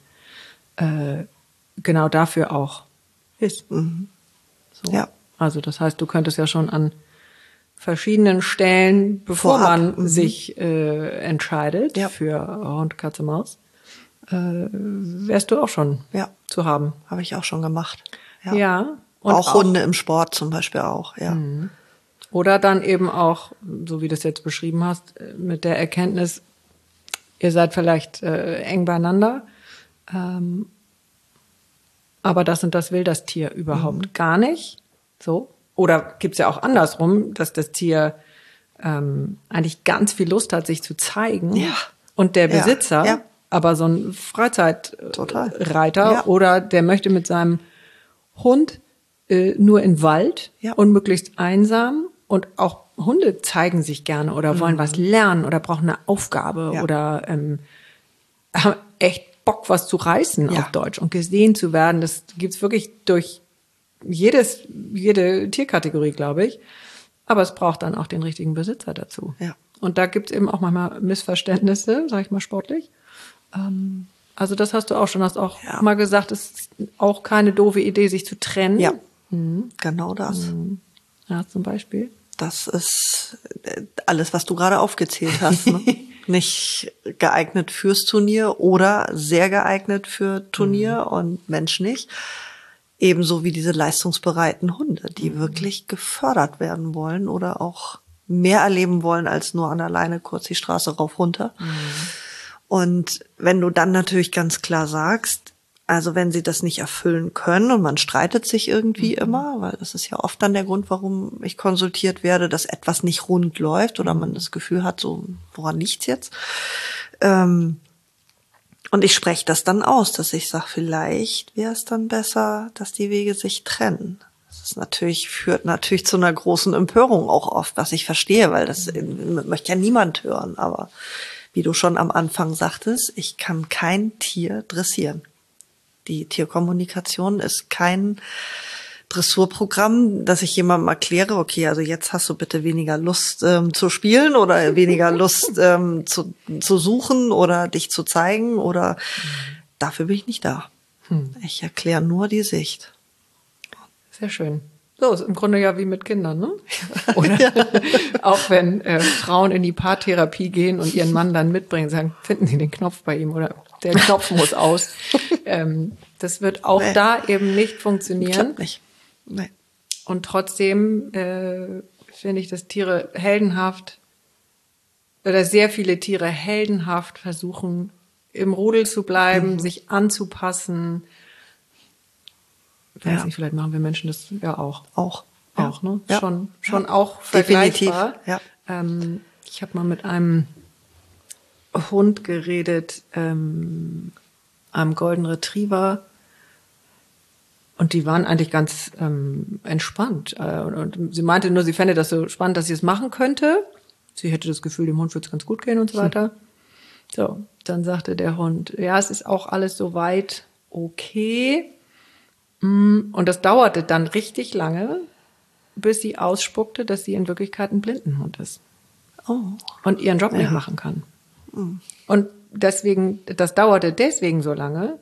genau dafür auch ist. So. Ja. Also das heißt, du könntest ja schon an verschiedenen Stellen, bevor man sich entscheidet für Hund, Katze, Maus, wärst du auch schon zu haben. Habe ich auch schon gemacht. Ja. Und auch Hunde im Sport zum Beispiel auch, ja. Oder dann eben auch, so wie du es jetzt beschrieben hast, mit der Erkenntnis, ihr seid vielleicht eng beieinander, aber das und das will das Tier überhaupt gar nicht. So. Oder gibt's ja auch andersrum, dass das Tier eigentlich ganz viel Lust hat, sich zu zeigen. Ja. Und der Besitzer, aber so ein Freizeitreiter oder der möchte mit seinem Hund nur in Wald und möglichst einsam. Und auch Hunde zeigen sich gerne oder wollen was lernen oder brauchen eine Aufgabe oder haben echt Bock, was zu reißen auf Deutsch und gesehen zu werden. Das gibt's wirklich durch jede Tierkategorie, glaube ich. Aber es braucht dann auch den richtigen Besitzer dazu. Ja. Und da gibt's eben auch manchmal Missverständnisse, sag ich mal sportlich. Also das hast du auch schon, hast auch mal gesagt, es ist auch keine doofe Idee, sich zu trennen. Ja, genau das. Ja, zum Beispiel. Das ist alles, was du gerade aufgezählt hast. Ne? Nicht geeignet fürs Turnier oder sehr geeignet für Turnier und Mensch nicht. Ebenso wie diese leistungsbereiten Hunde, die wirklich gefördert werden wollen oder auch mehr erleben wollen als nur an der Leine kurz die Straße rauf runter. Und wenn du dann natürlich ganz klar sagst, also wenn sie das nicht erfüllen können und man streitet sich irgendwie immer, weil das ist ja oft dann der Grund, warum ich konsultiert werde, dass etwas nicht rund läuft oder man das Gefühl hat, so woran liegt's jetzt? Und ich spreche das dann aus, dass ich sage, vielleicht wäre es dann besser, dass die Wege sich trennen. Das ist führt natürlich zu einer großen Empörung auch oft, was ich verstehe, weil das möchte ja niemand hören. Aber wie du schon am Anfang sagtest, ich kann kein Tier dressieren. Die Tierkommunikation ist kein Dressurprogramm, dass ich jemandem erkläre, okay, also jetzt hast du bitte weniger Lust zu spielen oder weniger Lust zu suchen oder dich zu zeigen oder dafür bin ich nicht da. Ich erkläre nur die Sicht. Sehr schön. So, ist im Grunde ja wie mit Kindern, ne? Oder auch wenn Frauen in die Paartherapie gehen und ihren Mann dann mitbringen, sagen, finden Sie den Knopf bei ihm oder der Knopf muss aus. Das wird auch da eben nicht funktionieren. Klappt nicht. Nee. Und trotzdem finde ich, dass Tiere heldenhaft oder sehr viele Tiere heldenhaft versuchen, im Rudel zu bleiben, sich anzupassen. Ich weiß nicht, vielleicht machen wir Menschen das ja auch. Auch, ne? Ja. Schon auch vergleichbar. Definitiv, ja. Ich habe mal mit einem Hund geredet, einem Golden Retriever. Und die waren eigentlich ganz entspannt. Und sie meinte nur, sie fände das so spannend, dass sie es machen könnte. Sie hätte das Gefühl, dem Hund würde es ganz gut gehen und so weiter. So, dann sagte der Hund, ja, es ist auch alles soweit okay. Und das dauerte dann richtig lange, bis sie ausspuckte, dass sie in Wirklichkeit ein Blindenhund ist. Oh. Und ihren Job nicht machen kann. Und deswegen, das dauerte deswegen so lange,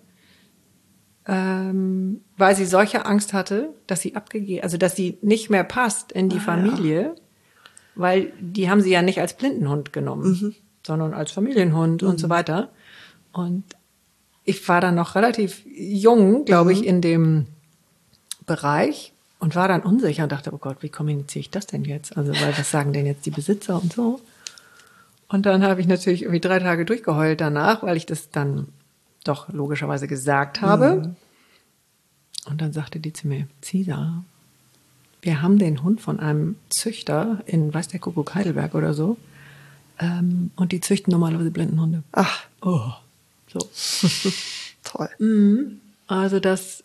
weil sie solche Angst hatte, dass sie dass sie nicht mehr passt in die Familie, weil die haben sie ja nicht als Blindenhund genommen, sondern als Familienhund und so weiter. Und ich war dann noch relativ jung, glaube ich, in dem Bereich und war dann unsicher und dachte, oh Gott, wie kommuniziere ich das denn jetzt? Also, weil was sagen denn jetzt die Besitzer und so? Und dann habe ich natürlich irgendwie 3 Tage durchgeheult danach, weil ich das dann doch logischerweise gesagt habe. Und dann sagte die zu mir, Cisa, wir haben den Hund von einem Züchter in, weiß der Kuckuck, Heidelberg oder so. Und die züchten normalerweise Blindenhunde. Ach. Oh. So. Toll. Also das,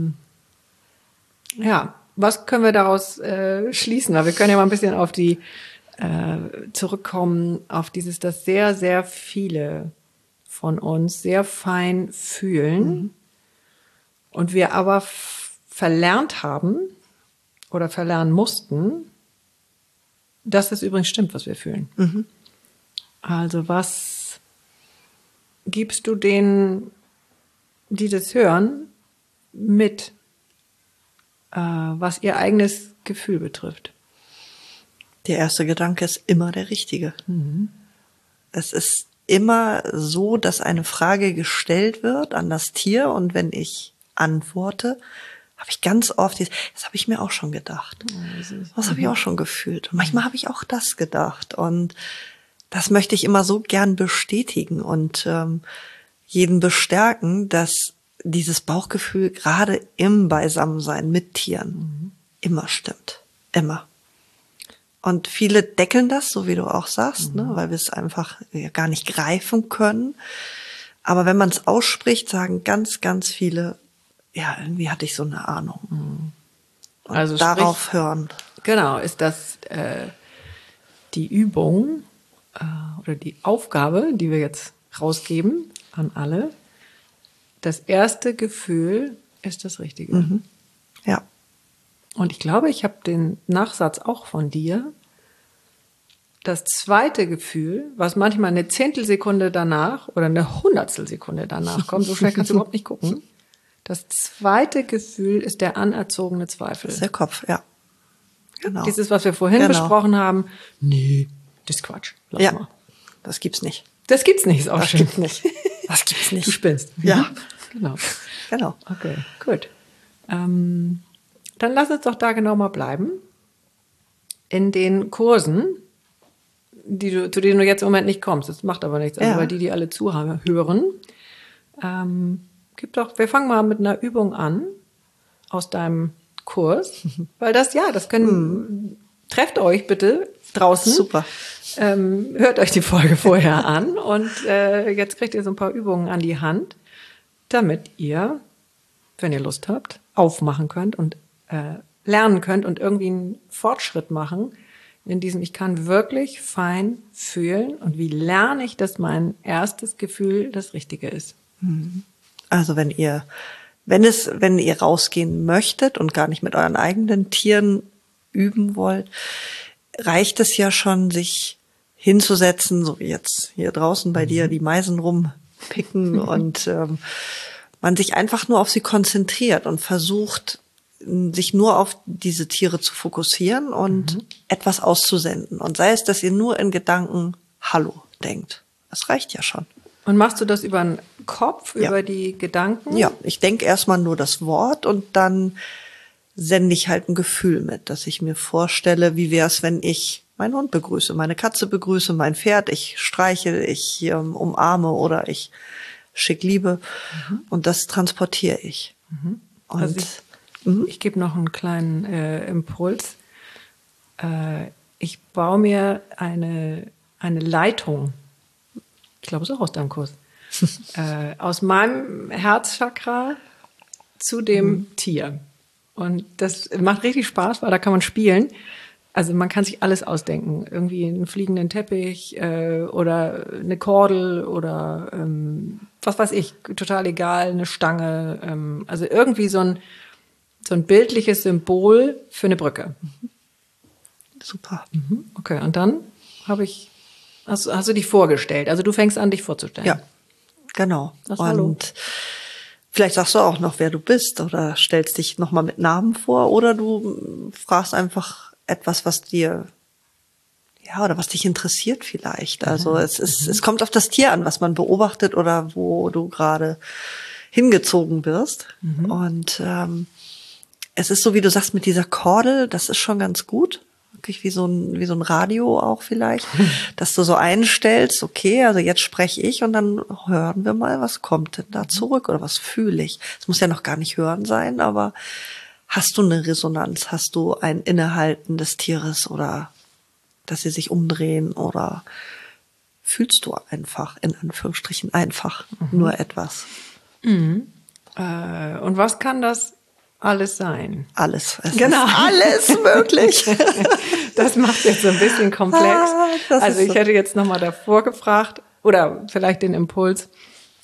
was können wir daraus schließen? Wir können ja mal ein bisschen auf die zurückkommen, auf dieses, dass sehr, sehr viele von uns sehr fein fühlen und wir aber verlernt haben oder verlernen mussten, dass es übrigens stimmt, was wir fühlen. Mhm. Also was gibst du denen, die das hören, mit, was ihr eigenes Gefühl betrifft? Der erste Gedanke ist immer der richtige. Es ist immer so, dass eine Frage gestellt wird an das Tier und wenn ich antworte, habe ich ganz oft, das habe ich mir auch schon gedacht. Das habe ich auch schon gefühlt. Und manchmal habe ich auch das gedacht. Und das möchte ich immer so gern bestätigen und jeden bestärken, dass dieses Bauchgefühl gerade im Beisammensein mit Tieren immer stimmt. Immer. Und viele deckeln das, so wie du auch sagst, ne, weil wir es einfach gar nicht greifen können. Aber wenn man es ausspricht, sagen ganz, ganz viele, ja, irgendwie hatte ich so eine Ahnung. Und Also darauf hören. Genau, ist das die Übung oder die Aufgabe, die wir jetzt rausgeben an alle. Das erste Gefühl ist das Richtige. Ja. Und ich glaube, ich habe den Nachsatz auch von dir. Das zweite Gefühl, was manchmal eine Zehntelsekunde danach oder eine Hundertstelsekunde danach kommt, so schnell kannst du überhaupt nicht gucken. Das zweite Gefühl ist der anerzogene Zweifel. Das ist der Kopf, ja. Genau. Dieses, was wir vorhin besprochen haben. Nee, das ist Quatsch. Lass mal. Das gibt's nicht. Das gibt's nicht, ist auch Das schön. gibt's nicht. Das gibt's nicht. Du spinnst. Ja. Genau. Genau. Okay, gut. Dann lass uns doch da genau mal bleiben. In den Kursen, zu denen du jetzt im Moment nicht kommst, das macht aber nichts, also weil die alle zuhören, wir fangen mal mit einer Übung an aus deinem Kurs, weil das trefft euch bitte draußen. Super. Hört euch die Folge vorher an und jetzt kriegt ihr so ein paar Übungen an die Hand, damit ihr, wenn ihr Lust habt, aufmachen könnt und lernen könnt und irgendwie einen Fortschritt machen in diesem, ich kann wirklich fein fühlen und wie lerne ich, dass mein erstes Gefühl das Richtige ist. Also wenn ihr rausgehen möchtet und gar nicht mit euren eigenen Tieren üben wollt, reicht es ja schon, sich hinzusetzen, so wie jetzt hier draußen bei dir die Meisen rumpicken und man sich einfach nur auf sie konzentriert und versucht, sich nur auf diese Tiere zu fokussieren und etwas auszusenden. Und sei es, dass ihr nur in Gedanken Hallo denkt. Das reicht ja schon. Und machst du das über den Kopf, über die Gedanken? Ja, ich denke erstmal nur das Wort und dann sende ich halt ein Gefühl mit, dass ich mir vorstelle, wie wäre es, wenn ich meinen Hund begrüße, meine Katze begrüße, mein Pferd, ich streichel, ich umarme oder ich schick Liebe und das transportiere ich. Und also ich gebe noch einen kleinen Impuls. Ich baue mir eine Leitung, ich glaube, es ist auch aus deinem Kurs, aus meinem Herzchakra zu dem Tier. Und das macht richtig Spaß, weil da kann man spielen. Also man kann sich alles ausdenken. Irgendwie einen fliegenden Teppich oder eine Kordel oder was weiß ich, total egal, eine Stange. Also irgendwie so ein bildliches Symbol für eine Brücke. Super. Okay, und dann hast du dich vorgestellt. Also du fängst an, dich vorzustellen. Ja, genau. Hallo. Und vielleicht sagst du auch noch, wer du bist oder stellst dich nochmal mit Namen vor oder du fragst einfach etwas, was dir, oder was dich interessiert vielleicht. Also es kommt auf das Tier an, was man beobachtet oder wo du gerade hingezogen wirst. Und es ist so, wie du sagst, mit dieser Kordel, das ist schon ganz gut. Wirklich wie so ein Radio auch vielleicht, dass du so einstellst, okay, also jetzt spreche ich und dann hören wir mal, was kommt denn da zurück oder was fühle ich. Es muss ja noch gar nicht hören sein, aber hast du eine Resonanz, hast du ein Innehalten des Tieres oder dass sie sich umdrehen oder fühlst du einfach, in Anführungsstrichen einfach, nur etwas. Und was kann das alles sein? Alles. Es Genau. ist alles möglich. Das macht jetzt so ein bisschen komplex. Also ich hätte jetzt nochmal davor gefragt oder vielleicht den Impuls,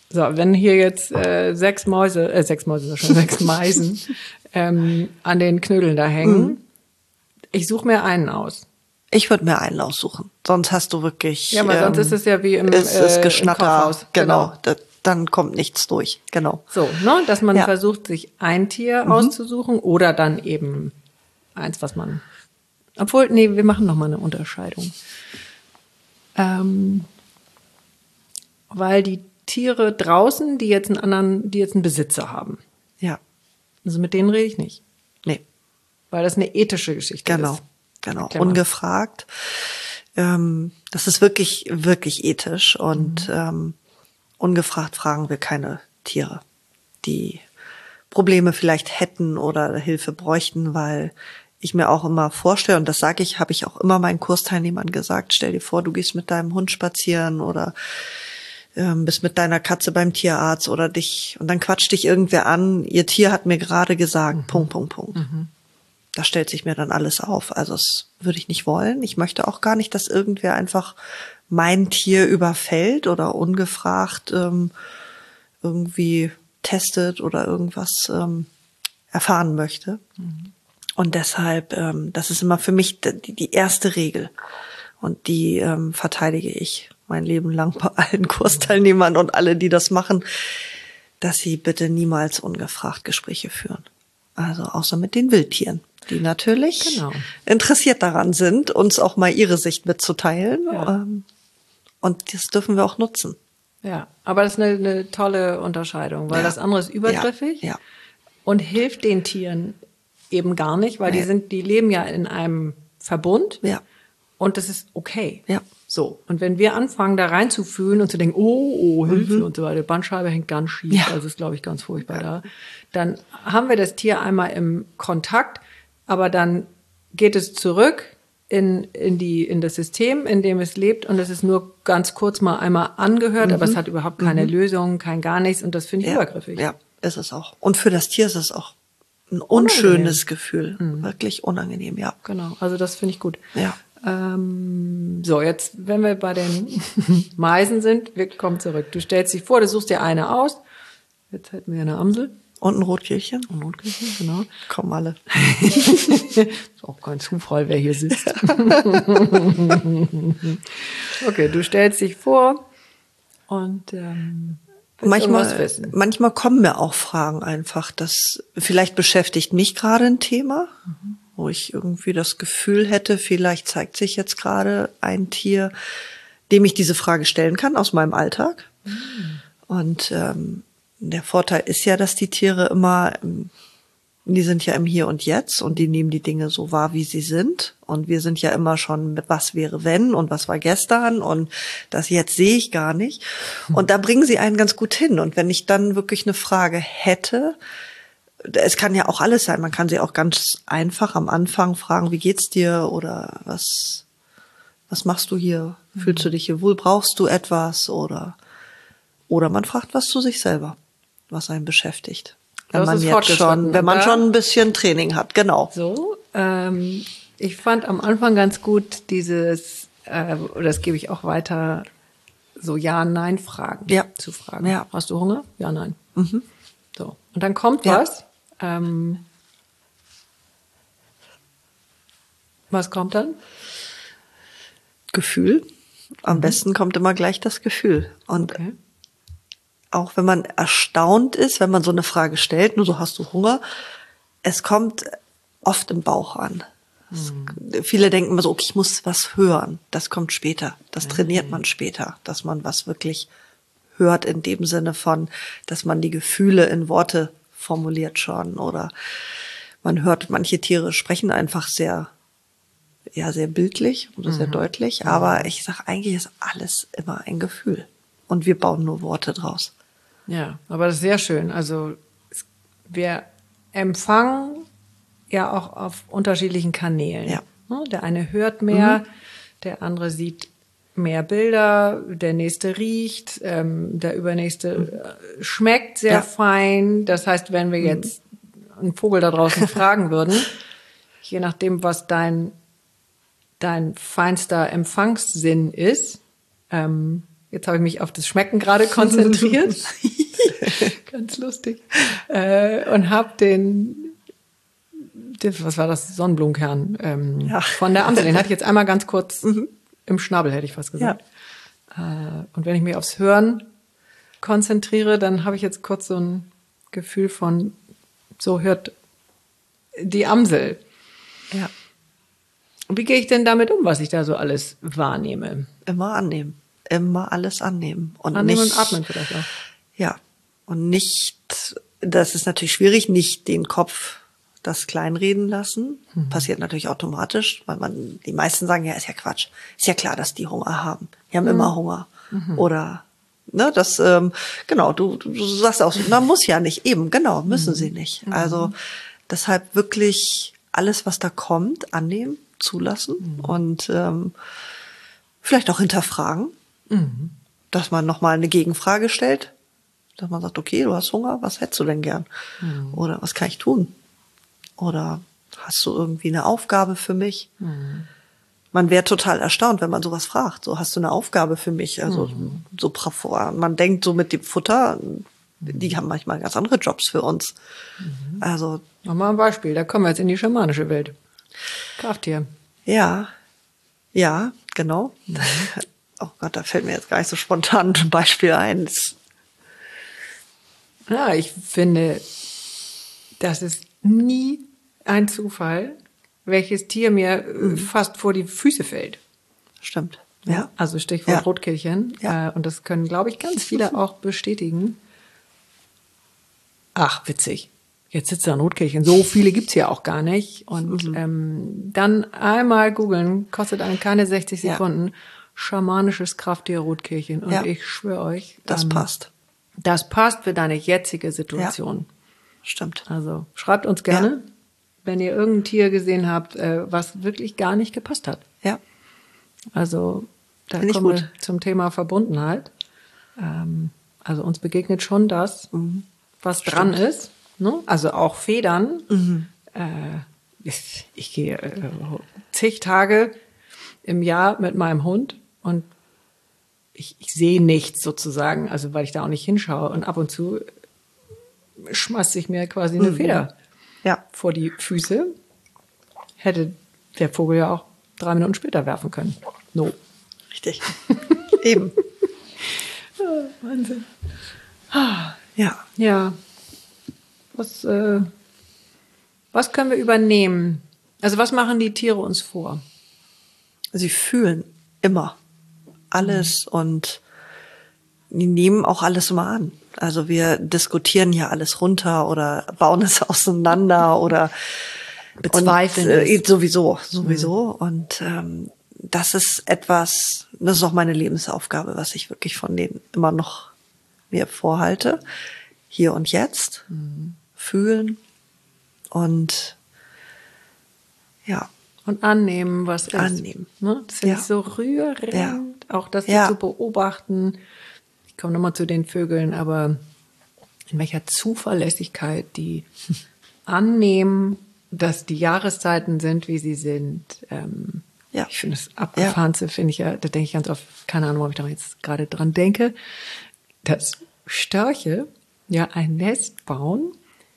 So, wenn hier jetzt 6 Meisen an den Knödeln da hängen, ich suche mir einen aus. Ich würde mir einen aussuchen. Sonst hast du wirklich... Ja, aber sonst ist es ja wie im Geschnatter. Im Kaufhaus. Genau. Dann kommt nichts durch. Genau. So, ne, dass man versucht, sich ein Tier auszusuchen oder dann eben eins, was man... Obwohl, nee, wir machen noch mal eine Unterscheidung. Weil die Tiere draußen, die jetzt einen Besitzer haben. Ja. Also mit denen rede ich nicht. Nee. Weil das eine ethische Geschichte ist. Genau. Erklär mal. Ungefragt. Das ist wirklich, wirklich ethisch und ungefragt fragen wir keine Tiere, die Probleme vielleicht hätten oder Hilfe bräuchten, weil ich mir auch immer vorstelle, und das habe ich auch immer meinen Kursteilnehmern gesagt, stell dir vor, du gehst mit deinem Hund spazieren oder bist mit deiner Katze beim Tierarzt oder und dann quatscht dich irgendwer an, ihr Tier hat mir gerade gesagt, Punkt. Da stellt sich mir dann alles auf. Also das würde ich nicht wollen. Ich möchte auch gar nicht, dass irgendwer einfach mein Tier überfällt oder ungefragt irgendwie testet oder irgendwas erfahren möchte. Und deshalb, das ist immer für mich die erste Regel. Und die verteidige ich mein Leben lang bei allen Kursteilnehmern und alle, die das machen, dass sie bitte niemals ungefragt Gespräche führen. Also außer mit den Wildtieren, die natürlich interessiert daran sind, uns auch mal ihre Sicht mitzuteilen. Ja. Und das dürfen wir auch nutzen. Ja, aber das ist eine tolle Unterscheidung, weil das andere ist übergriffig und hilft den Tieren eben gar nicht, weil die leben ja in einem Verbund und das ist okay. Ja. So. Und wenn wir anfangen, da reinzufühlen und zu denken, oh, Hilfe und so weiter, die Bandscheibe hängt ganz schief, also ist, glaube ich, ganz furchtbar da, dann haben wir das Tier einmal im Kontakt, aber dann geht es zurück in das System, in dem es lebt und es ist nur ganz kurz mal einmal angehört, aber es hat überhaupt keine Lösung, kein gar nichts und das finde ich übergriffig. Ja, ist es auch. Und für das Tier ist es auch ein unschönes Gefühl. Wirklich unangenehm, ja. Genau, also das finde ich gut. Ja. So, jetzt, wenn wir bei den Meisen sind, wir kommen zurück. Du stellst dich vor, du suchst dir eine aus. Jetzt hätten wir eine Amsel. Und ein Rotkehlchen. Und ein Rotkehlchen, genau. Kommen alle. Ist auch kein Zufall, wer hier sitzt. Okay, du stellst dich vor und manchmal kommen mir auch Fragen einfach, vielleicht beschäftigt mich gerade ein Thema, wo ich irgendwie das Gefühl hätte, vielleicht zeigt sich jetzt gerade ein Tier, dem ich diese Frage stellen kann aus meinem Alltag. Und der Vorteil ist ja, dass die Tiere die sind ja im Hier und Jetzt und die nehmen die Dinge so wahr, wie sie sind. Und wir sind ja immer schon mit was wäre wenn und was war gestern und das jetzt sehe ich gar nicht. Und da bringen sie einen ganz gut hin. Und wenn ich dann wirklich eine Frage hätte, es kann ja auch alles sein, man kann sie auch ganz einfach am Anfang fragen, wie geht's dir oder was machst du hier? Fühlst du dich hier wohl? Brauchst du etwas? Oder man fragt was zu sich selber, was einen beschäftigt. Wenn man schon ein bisschen Training hat, genau. So, ich fand am Anfang ganz gut dieses, das gebe ich auch weiter, so Ja-Nein-Fragen zu fragen. Ja. Hast du Hunger? Ja, nein. So, und dann kommt was. Was kommt dann? Gefühl. Am besten kommt immer gleich das Gefühl. Und auch wenn man erstaunt ist, wenn man so eine Frage stellt, nur so hast du Hunger, es kommt oft im Bauch an. Viele denken immer so, okay, ich muss was hören. Das kommt später. Das trainiert man später, dass man was wirklich hört in dem Sinne von, dass man die Gefühle in Worte formuliert schon. Oder man hört, manche Tiere sprechen einfach sehr bildlich oder sehr deutlich. Aber ich sage, eigentlich ist alles immer ein Gefühl. Und wir bauen nur Worte draus. Ja, aber das ist sehr schön. Also wir empfangen ja auch auf unterschiedlichen Kanälen. Ja. Der eine hört mehr, der andere sieht mehr Bilder, der nächste riecht, der übernächste schmeckt sehr fein. Das heißt, wenn wir jetzt einen Vogel da draußen fragen würden, je nachdem, was dein feinster Empfangssinn ist Jetzt habe ich mich auf das Schmecken gerade konzentriert. Ganz lustig. Und habe was war das? Sonnenblumenkern von der Amsel. Den hatte ich jetzt einmal ganz kurz im Schnabel, hätte ich fast gesagt. Ja. Und wenn ich mich aufs Hören konzentriere, dann habe ich jetzt kurz so ein Gefühl von, so hört die Amsel. Ja. Und wie gehe ich denn damit um, was ich da so alles wahrnehme? Immer annehmen. Immer alles annehmen. Und annehmen nicht, und atmen vielleicht auch. Ja. Und nicht, das ist natürlich schwierig, nicht den Kopf das kleinreden lassen. Passiert natürlich automatisch, weil die meisten sagen, ja, ist ja Quatsch. Ist ja klar, dass die Hunger haben. Die haben immer Hunger. Oder, ne, das, genau, du sagst auch, na, muss ja nicht. Eben, genau, müssen sie nicht. Also, deshalb wirklich alles, was da kommt, annehmen, zulassen und vielleicht auch hinterfragen, dass man nochmal eine Gegenfrage stellt, dass man sagt, okay, du hast Hunger, was hättest du denn gern? Oder was kann ich tun? Oder hast du irgendwie eine Aufgabe für mich? Man wäre total erstaunt, wenn man sowas fragt. So, hast du eine Aufgabe für mich? Also so bravor. Man denkt so mit dem Futter, die haben manchmal ganz andere Jobs für uns. Also nochmal ein Beispiel, da kommen wir jetzt in die schamanische Welt. Krafttier. ja, genau. Oh Gott, da fällt mir jetzt gar nicht so spontan ein Beispiel ein. Ja, ich finde, das ist nie ein Zufall, welches Tier mir fast vor die Füße fällt. Stimmt. Ja. Also Stichwort Ja. Rotkehlchen. Ja. Und das können, glaube ich, ganz viele auch bestätigen. Ach, witzig. Jetzt sitzt da ein Rotkehlchen. So viele gibt's ja auch gar nicht. Und dann einmal googeln, kostet einen keine 60 Sekunden. Schamanisches Krafttier Rotkehlchen. Und ich schwöre euch, Das passt. das passt für deine jetzige Situation. Stimmt. Also schreibt uns gerne, wenn ihr irgendein Tier gesehen habt, was wirklich gar nicht gepasst hat. Ja. Also da Find ich kommen gut. wir zum Thema Verbundenheit. Also uns begegnet schon das, was dran ist. Ne? Also auch Federn. Ich gehe zig Tage im Jahr mit meinem Hund und ich sehe nichts sozusagen, also weil ich da auch nicht hinschaue. Und ab und zu schmeißt sich mir quasi eine Feder vor die Füße. Hätte der Vogel ja auch 3 Minuten später werfen können. No. Richtig. Eben. Wahnsinn. Ja. Ja. Was können wir übernehmen? Also was machen die Tiere uns vor? Sie fühlen immer alles und die nehmen auch alles immer an. Also wir diskutieren ja alles runter oder bauen es auseinander oder Bezweifeln es. Sowieso. Und das ist etwas, das ist auch meine Lebensaufgabe, was ich wirklich von denen immer noch mir vorhalte. Hier und jetzt fühlen und ja. Und annehmen, was ist. Annehmen. Ne? Das finde ich so rührend, auch das zu beobachten. Ich komme nochmal zu den Vögeln, aber in welcher Zuverlässigkeit die annehmen, dass die Jahreszeiten sind, wie sie sind. Ich finde das Abgefahrenste, finde ich da denke ich ganz oft, keine Ahnung, ob ich da jetzt gerade dran denke, dass Störche ein Nest bauen,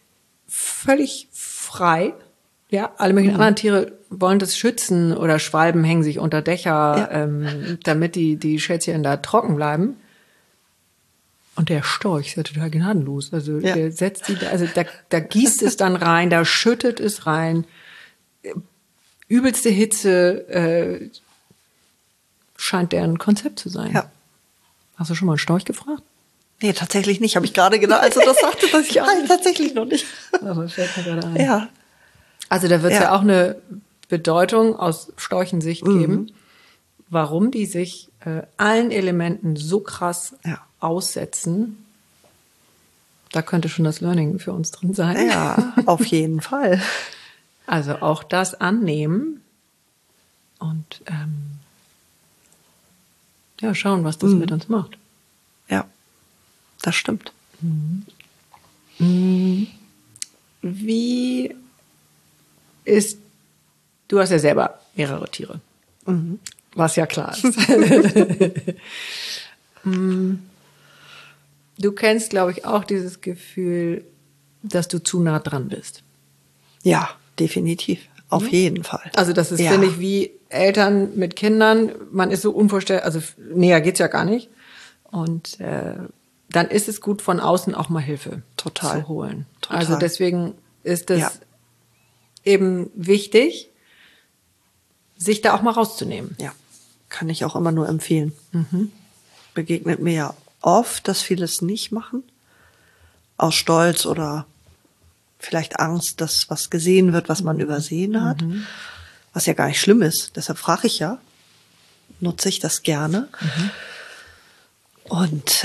völlig frei. Ja, alle möglichen anderen Tiere wollen das schützen oder Schwalben hängen sich unter Dächer, damit die Schätzchen da trocken bleiben. Und der Storch ist ja total gnadenlos. Also der setzt da gießt es dann rein, da schüttet es rein. Übelste Hitze scheint deren Konzept zu sein. Ja. Hast du schon mal einen Storch gefragt? Nee, tatsächlich nicht. Habe ich gerade gedacht, als du das sagte, dass ich tatsächlich noch nicht. Aber fällt mir gerade ein. Ja. Also da wird es ja auch eine Bedeutung aus Storchensicht geben, warum die sich allen Elementen so krass aussetzen. Da könnte schon das Learning für uns drin sein. Ja, auf jeden Fall. Also auch das annehmen und schauen, was das mit uns macht. Ja, das stimmt. Wie ist, du hast ja selber mehrere Tiere, was ja klar ist. Du kennst, glaube ich, auch dieses Gefühl, dass du zu nah dran bist. Ja, definitiv. Auf jeden Fall. Also das ist, finde ich, wie Eltern mit Kindern. Man ist so unvorstellbar, also näher geht's ja gar nicht. Und dann ist es gut, von außen auch mal Hilfe zu holen. Total. Also deswegen ist es eben wichtig, sich da auch mal rauszunehmen. Ja, kann ich auch immer nur empfehlen. Begegnet mir ja oft, dass viele es nicht machen. Aus Stolz oder vielleicht Angst, dass was gesehen wird, was man übersehen hat. Was ja gar nicht schlimm ist. Deshalb frage ich ja, nutze ich das gerne. Und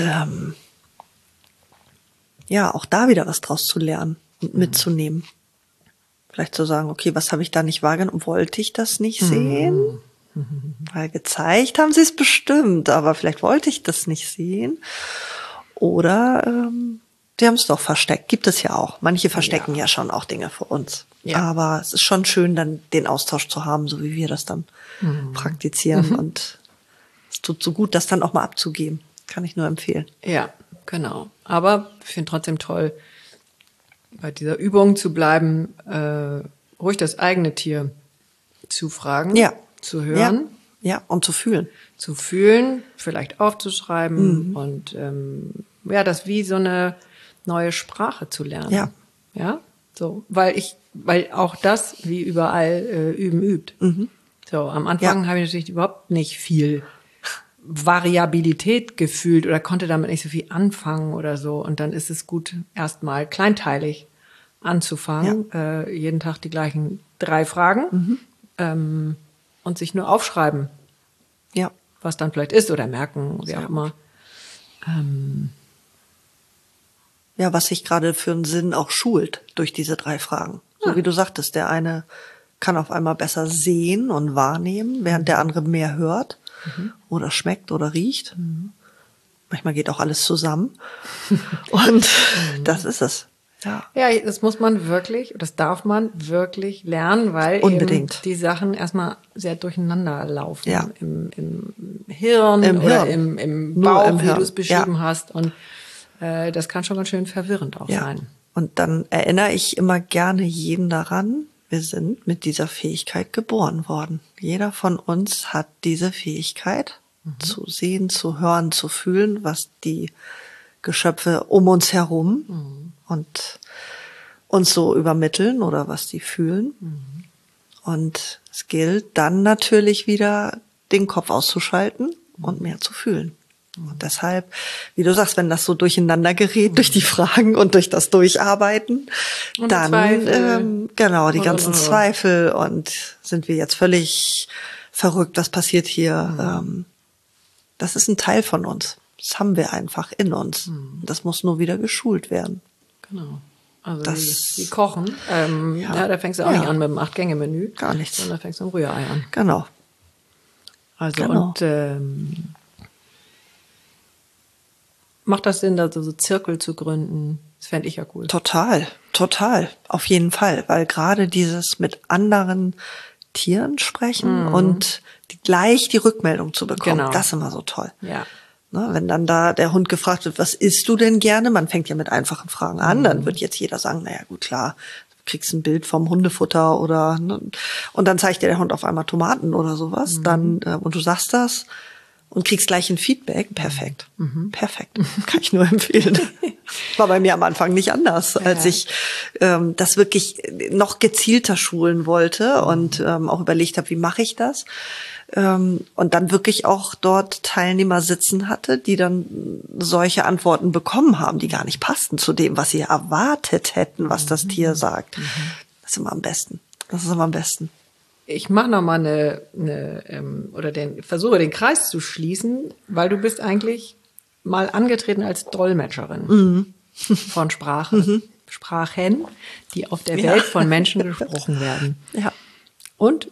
auch da wieder was draus zu lernen und mitzunehmen. Vielleicht zu sagen, okay, was habe ich da nicht wahrgenommen? Wollte ich das nicht sehen? Weil gezeigt haben sie es bestimmt, aber vielleicht wollte ich das nicht sehen. Oder die haben es doch versteckt. Gibt es ja auch. Manche verstecken ja schon auch Dinge vor uns. Ja. Aber es ist schon schön, dann den Austausch zu haben, so wie wir das dann praktizieren. Und es tut so gut, das dann auch mal abzugeben. Kann ich nur empfehlen. Ja, genau. Aber ich finde trotzdem toll, bei dieser Übung zu bleiben, ruhig das eigene Tier zu fragen, zu hören. Ja, und zu fühlen. Zu fühlen, vielleicht aufzuschreiben und das wie so eine neue Sprache zu lernen. Ja, so, weil auch das wie überall üben übt. So, am Anfang habe ich natürlich überhaupt nicht viel Variabilität gefühlt oder konnte damit nicht so viel anfangen oder so. Und dann ist es gut, erstmal kleinteilig anzufangen, jeden Tag die gleichen 3 Fragen und sich nur aufschreiben, was dann vielleicht ist oder merken, wie auch immer. Was sich gerade für einen Sinn auch schult durch diese 3 Fragen. So wie du sagtest, der eine kann auf einmal besser sehen und wahrnehmen, während der andere mehr hört oder schmeckt oder riecht. Manchmal geht auch alles zusammen. Und das ist es. Ja, das muss man wirklich, das darf man wirklich lernen, weil eben die Sachen erstmal sehr durcheinander laufen. Im Hirn oder im Bauch, wie du es beschrieben hast. Und das kann schon ganz schön verwirrend auch sein. Und dann erinnere ich immer gerne jeden daran, wir sind mit dieser Fähigkeit geboren worden. Jeder von uns hat diese Fähigkeit, zu sehen, zu hören, zu fühlen, was die Geschöpfe um uns herum und uns so übermitteln oder was die fühlen. Und es gilt dann natürlich wieder, den Kopf auszuschalten und mehr zu fühlen. Und deshalb, wie du sagst, wenn das so durcheinander gerät durch die Fragen und durch das Durcharbeiten, und dann die ganzen Zweifel und sind wir jetzt völlig verrückt, was passiert hier? Das ist ein Teil von uns. Das haben wir einfach in uns. Das muss nur wieder geschult werden. Genau. Also wie Kochen. Da fängst du auch nicht an mit dem 8-Gänge-Menü. Gar nichts. Sondern fängst du mit dem Rührei an. Genau. Also und macht das Sinn, da so Zirkel zu gründen? Das fände ich ja cool. Total. Auf jeden Fall. Weil gerade dieses mit anderen Tieren sprechen und gleich die Rückmeldung zu bekommen, das ist immer so toll. Ja. Ne, wenn dann da der Hund gefragt wird, was isst du denn gerne? Man fängt ja mit einfachen Fragen an, dann wird jetzt jeder sagen, naja gut, klar, du kriegst ein Bild vom Hundefutter oder, ne, und dann zeigt dir der Hund auf einmal Tomaten oder sowas, dann, und du sagst das und kriegst gleich ein Feedback, perfekt. Perfekt. Kann ich nur empfehlen. War bei mir am Anfang nicht anders, als ich das wirklich noch gezielter schulen wollte und auch überlegt habe, wie mache ich das? Und dann wirklich auch dort Teilnehmer sitzen hatte, die dann solche Antworten bekommen haben, die gar nicht passten zu dem, was sie erwartet hätten, was das Tier sagt. Das ist immer am besten. Ich mache nochmal versuche den Kreis zu schließen, weil du bist eigentlich mal angetreten als Dolmetscherin von Sprache. Sprachen, die auf der Welt von Menschen gesprochen werden. Ja. Und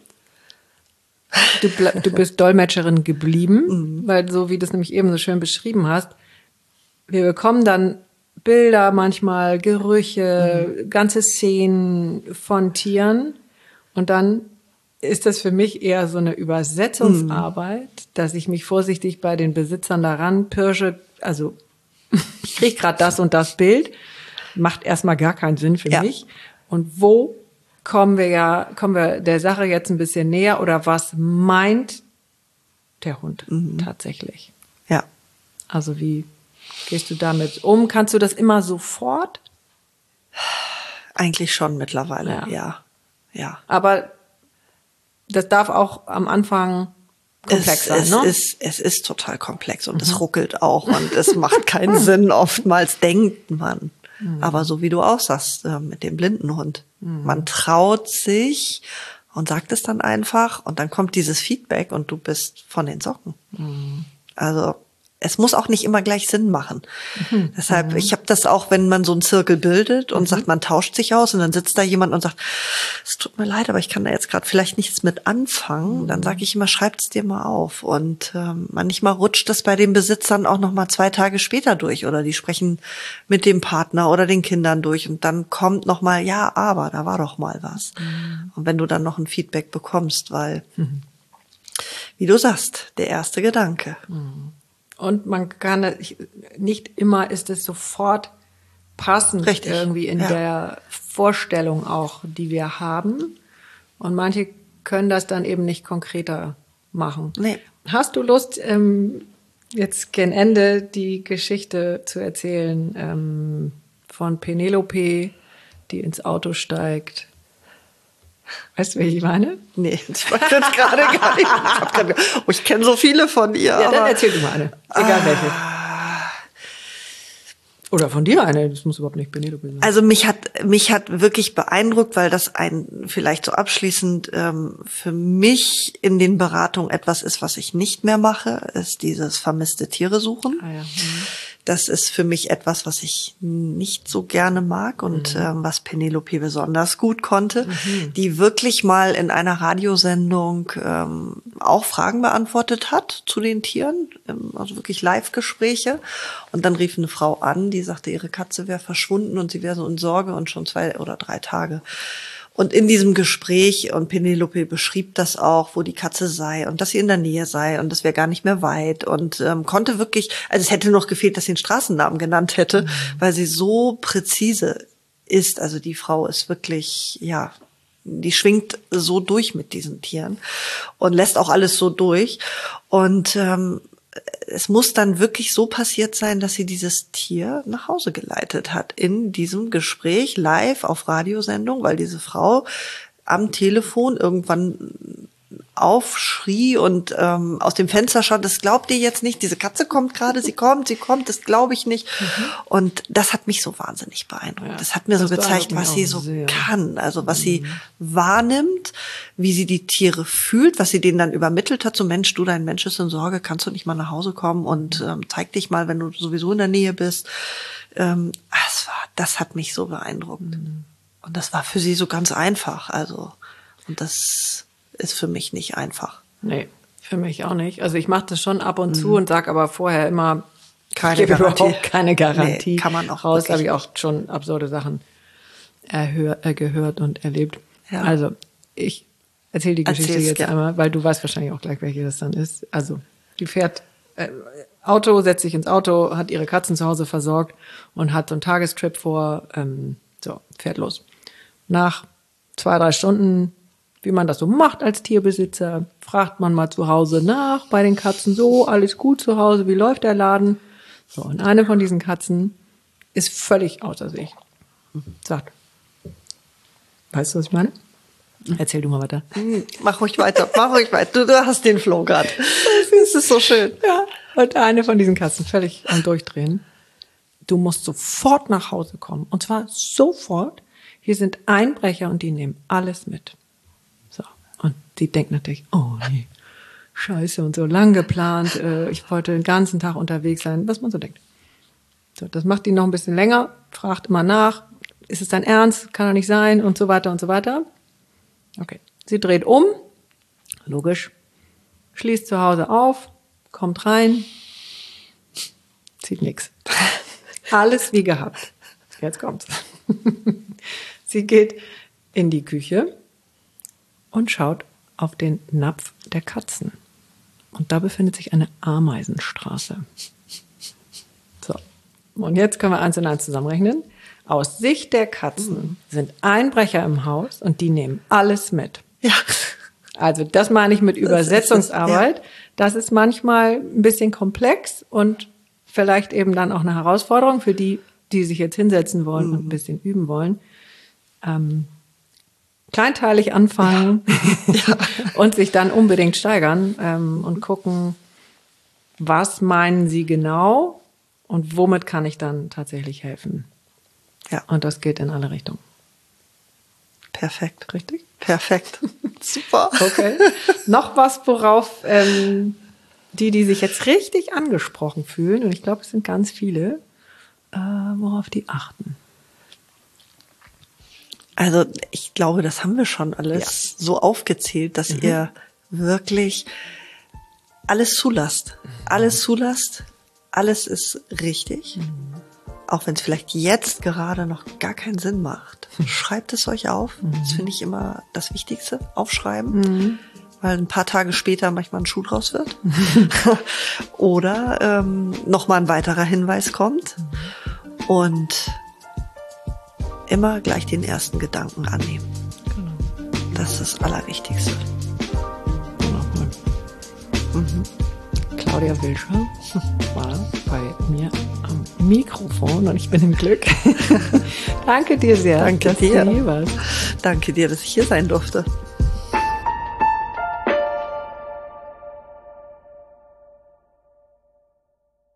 du bist Dolmetscherin geblieben, weil so wie du es nämlich eben so schön beschrieben hast, wir bekommen dann Bilder manchmal, Gerüche, ganze Szenen von Tieren und dann ist das für mich eher so eine Übersetzungsarbeit, dass ich mich vorsichtig bei den Besitzern daran pirsche. Also ich kriege gerade das und das Bild, macht erstmal gar keinen Sinn für mich. Und wo kommen wir der Sache jetzt ein bisschen näher oder was meint der Hund tatsächlich? Ja. Also wie gehst du damit um? Kannst du das immer sofort? Eigentlich schon mittlerweile, ja. Aber das darf auch am Anfang komplex sein, ne? Es ist total komplex und es ruckelt auch und es macht keinen Sinn. Oftmals denkt man. Aber so wie du auch sagst, mit dem blinden Hund. Man traut sich und sagt es dann einfach und dann kommt dieses Feedback und du bist von den Socken. Also es muss auch nicht immer gleich Sinn machen. Deshalb, ich habe das auch, wenn man so einen Zirkel bildet und sagt, man tauscht sich aus und dann sitzt da jemand und sagt, es tut mir leid, aber ich kann da jetzt gerade vielleicht nichts mit anfangen. Dann sage ich immer, schreib's dir mal auf. Und manchmal rutscht das bei den Besitzern auch noch mal 2 Tage später durch oder die sprechen mit dem Partner oder den Kindern durch und dann kommt noch mal, ja, aber da war doch mal was. Und wenn du dann noch ein Feedback bekommst, weil, wie du sagst, der erste Gedanke. Und man kann, nicht immer ist es sofort passend irgendwie in der Vorstellung auch, die wir haben. Und manche können das dann eben nicht konkreter machen. Nee. Hast du Lust, jetzt gen Ende die Geschichte zu erzählen von Penelope, die ins Auto steigt? Weißt du, welche ich meine? Nee, ich weiß jetzt gerade gar nicht. Ich kenne so viele von ihr. Ja, dann erzähl du mal eine. Egal welche. Oder von dir eine. Das muss überhaupt nicht Penelope sein. Also mich hat wirklich beeindruckt, weil das vielleicht so abschließend für mich in den Beratungen etwas ist, was ich nicht mehr mache, ist dieses vermisste Tiere suchen. Ah, ja. Das ist für mich etwas, was ich nicht so gerne mag und was Penelope besonders gut konnte, die wirklich mal in einer Radiosendung auch Fragen beantwortet hat zu den Tieren, also wirklich Live-Gespräche. Und dann rief eine Frau an, die sagte, ihre Katze wäre verschwunden und sie wäre so in Sorge und schon 2 oder 3 Tage. Und in diesem Gespräch, und Penelope beschrieb das auch, wo die Katze sei und dass sie in der Nähe sei und das wäre gar nicht mehr weit und konnte wirklich, also es hätte noch gefehlt, dass sie den Straßennamen genannt hätte, weil sie so präzise ist. Also die Frau ist wirklich, die schwingt so durch mit diesen Tieren und lässt auch alles so durch. Und es muss dann wirklich so passiert sein, dass sie dieses Tier nach Hause geleitet hat in diesem Gespräch live auf Radiosendung, weil diese Frau am Telefon irgendwann aufschrie und aus dem Fenster schaut, das glaubt ihr jetzt nicht, diese Katze kommt gerade, sie kommt, das glaube ich nicht. Und das hat mich so wahnsinnig beeindruckt. Ja, das hat mir so gezeigt, was sie so kann, also was sie wahrnimmt, wie sie die Tiere fühlt, was sie denen dann übermittelt hat, so Mensch, du, dein Mensch ist in Sorge, kannst du nicht mal nach Hause kommen und zeig dich mal, wenn du sowieso in der Nähe bist. Das hat mich so beeindruckt. Und das war für sie so ganz einfach, also, und das ist für mich nicht einfach. Nee, für mich auch nicht. Also ich mache das schon ab und zu und sage aber vorher immer, keine Garantie. Überhaupt keine Garantie. Nee, kann man auch raus. Habe ich auch schon absurde Sachen gehört und erlebt. Ja. Also ich erzähle die Geschichte jetzt einmal, weil du weißt wahrscheinlich auch gleich, welche das dann ist. Also die fährt setzt sich ins Auto, hat ihre Katzen zu Hause versorgt und hat so einen Tagestrip vor, fährt los. Nach 2-3 Stunden, wie man das so macht als Tierbesitzer, fragt man mal zu Hause nach bei den Katzen, so, alles gut zu Hause, wie läuft der Laden? So, und eine von diesen Katzen ist völlig außer sich. Sagt, weißt du, was ich meine? Erzähl du mal weiter. Mach ruhig weiter. Du hast den Flow gerade. Das ist so schön. Ja, und eine von diesen Katzen völlig am Durchdrehen. Du musst sofort nach Hause kommen. Und zwar sofort. Hier sind Einbrecher und die nehmen alles mit. So. Und die denkt natürlich, oh nee, scheiße und so lang geplant. Ich wollte den ganzen Tag unterwegs sein, was man so denkt. So, das macht die noch ein bisschen länger, fragt immer nach, ist es dein Ernst? Kann doch nicht sein und so weiter und so weiter. Okay, sie dreht um, logisch, schließt zu Hause auf, kommt rein, sieht nichts. Alles wie gehabt. Jetzt kommt's. Sie geht in die Küche und schaut auf den Napf der Katzen. Und da befindet sich eine Ameisenstraße. So, und jetzt können wir 1 und 1 zusammenrechnen. Aus Sicht der Katzen sind Einbrecher im Haus und die nehmen alles mit. Ja. Also das meine ich mit Übersetzungsarbeit. Das ist manchmal ein bisschen komplex und vielleicht eben dann auch eine Herausforderung für die, die sich jetzt hinsetzen wollen und ein bisschen üben wollen. Kleinteilig anfangen und sich dann unbedingt steigern und gucken, was meinen sie genau und womit kann ich dann tatsächlich helfen. Ja. Und das geht in alle Richtungen. Perfekt. Richtig? Perfekt. Super. Okay. Noch was, worauf die sich jetzt richtig angesprochen fühlen, und ich glaube, es sind ganz viele, worauf die achten. Also ich glaube, das haben wir schon alles so aufgezählt, dass ihr wirklich alles zulasst. Alles zulasst. Alles ist richtig. Auch wenn es vielleicht jetzt gerade noch gar keinen Sinn macht. Schreibt es euch auf. Das finde ich immer das Wichtigste. Aufschreiben. Weil ein paar Tage später manchmal ein Schuh draus wird. Oder nochmal ein weiterer Hinweis kommt. Und immer gleich den ersten Gedanken annehmen. Genau. Das ist das Allerwichtigste. Claudia Wilscher war bei mir am Mikrofon und ich bin im Glück. Danke dir sehr. Danke dass dir. du hier warst. Danke dir, dass ich hier sein durfte.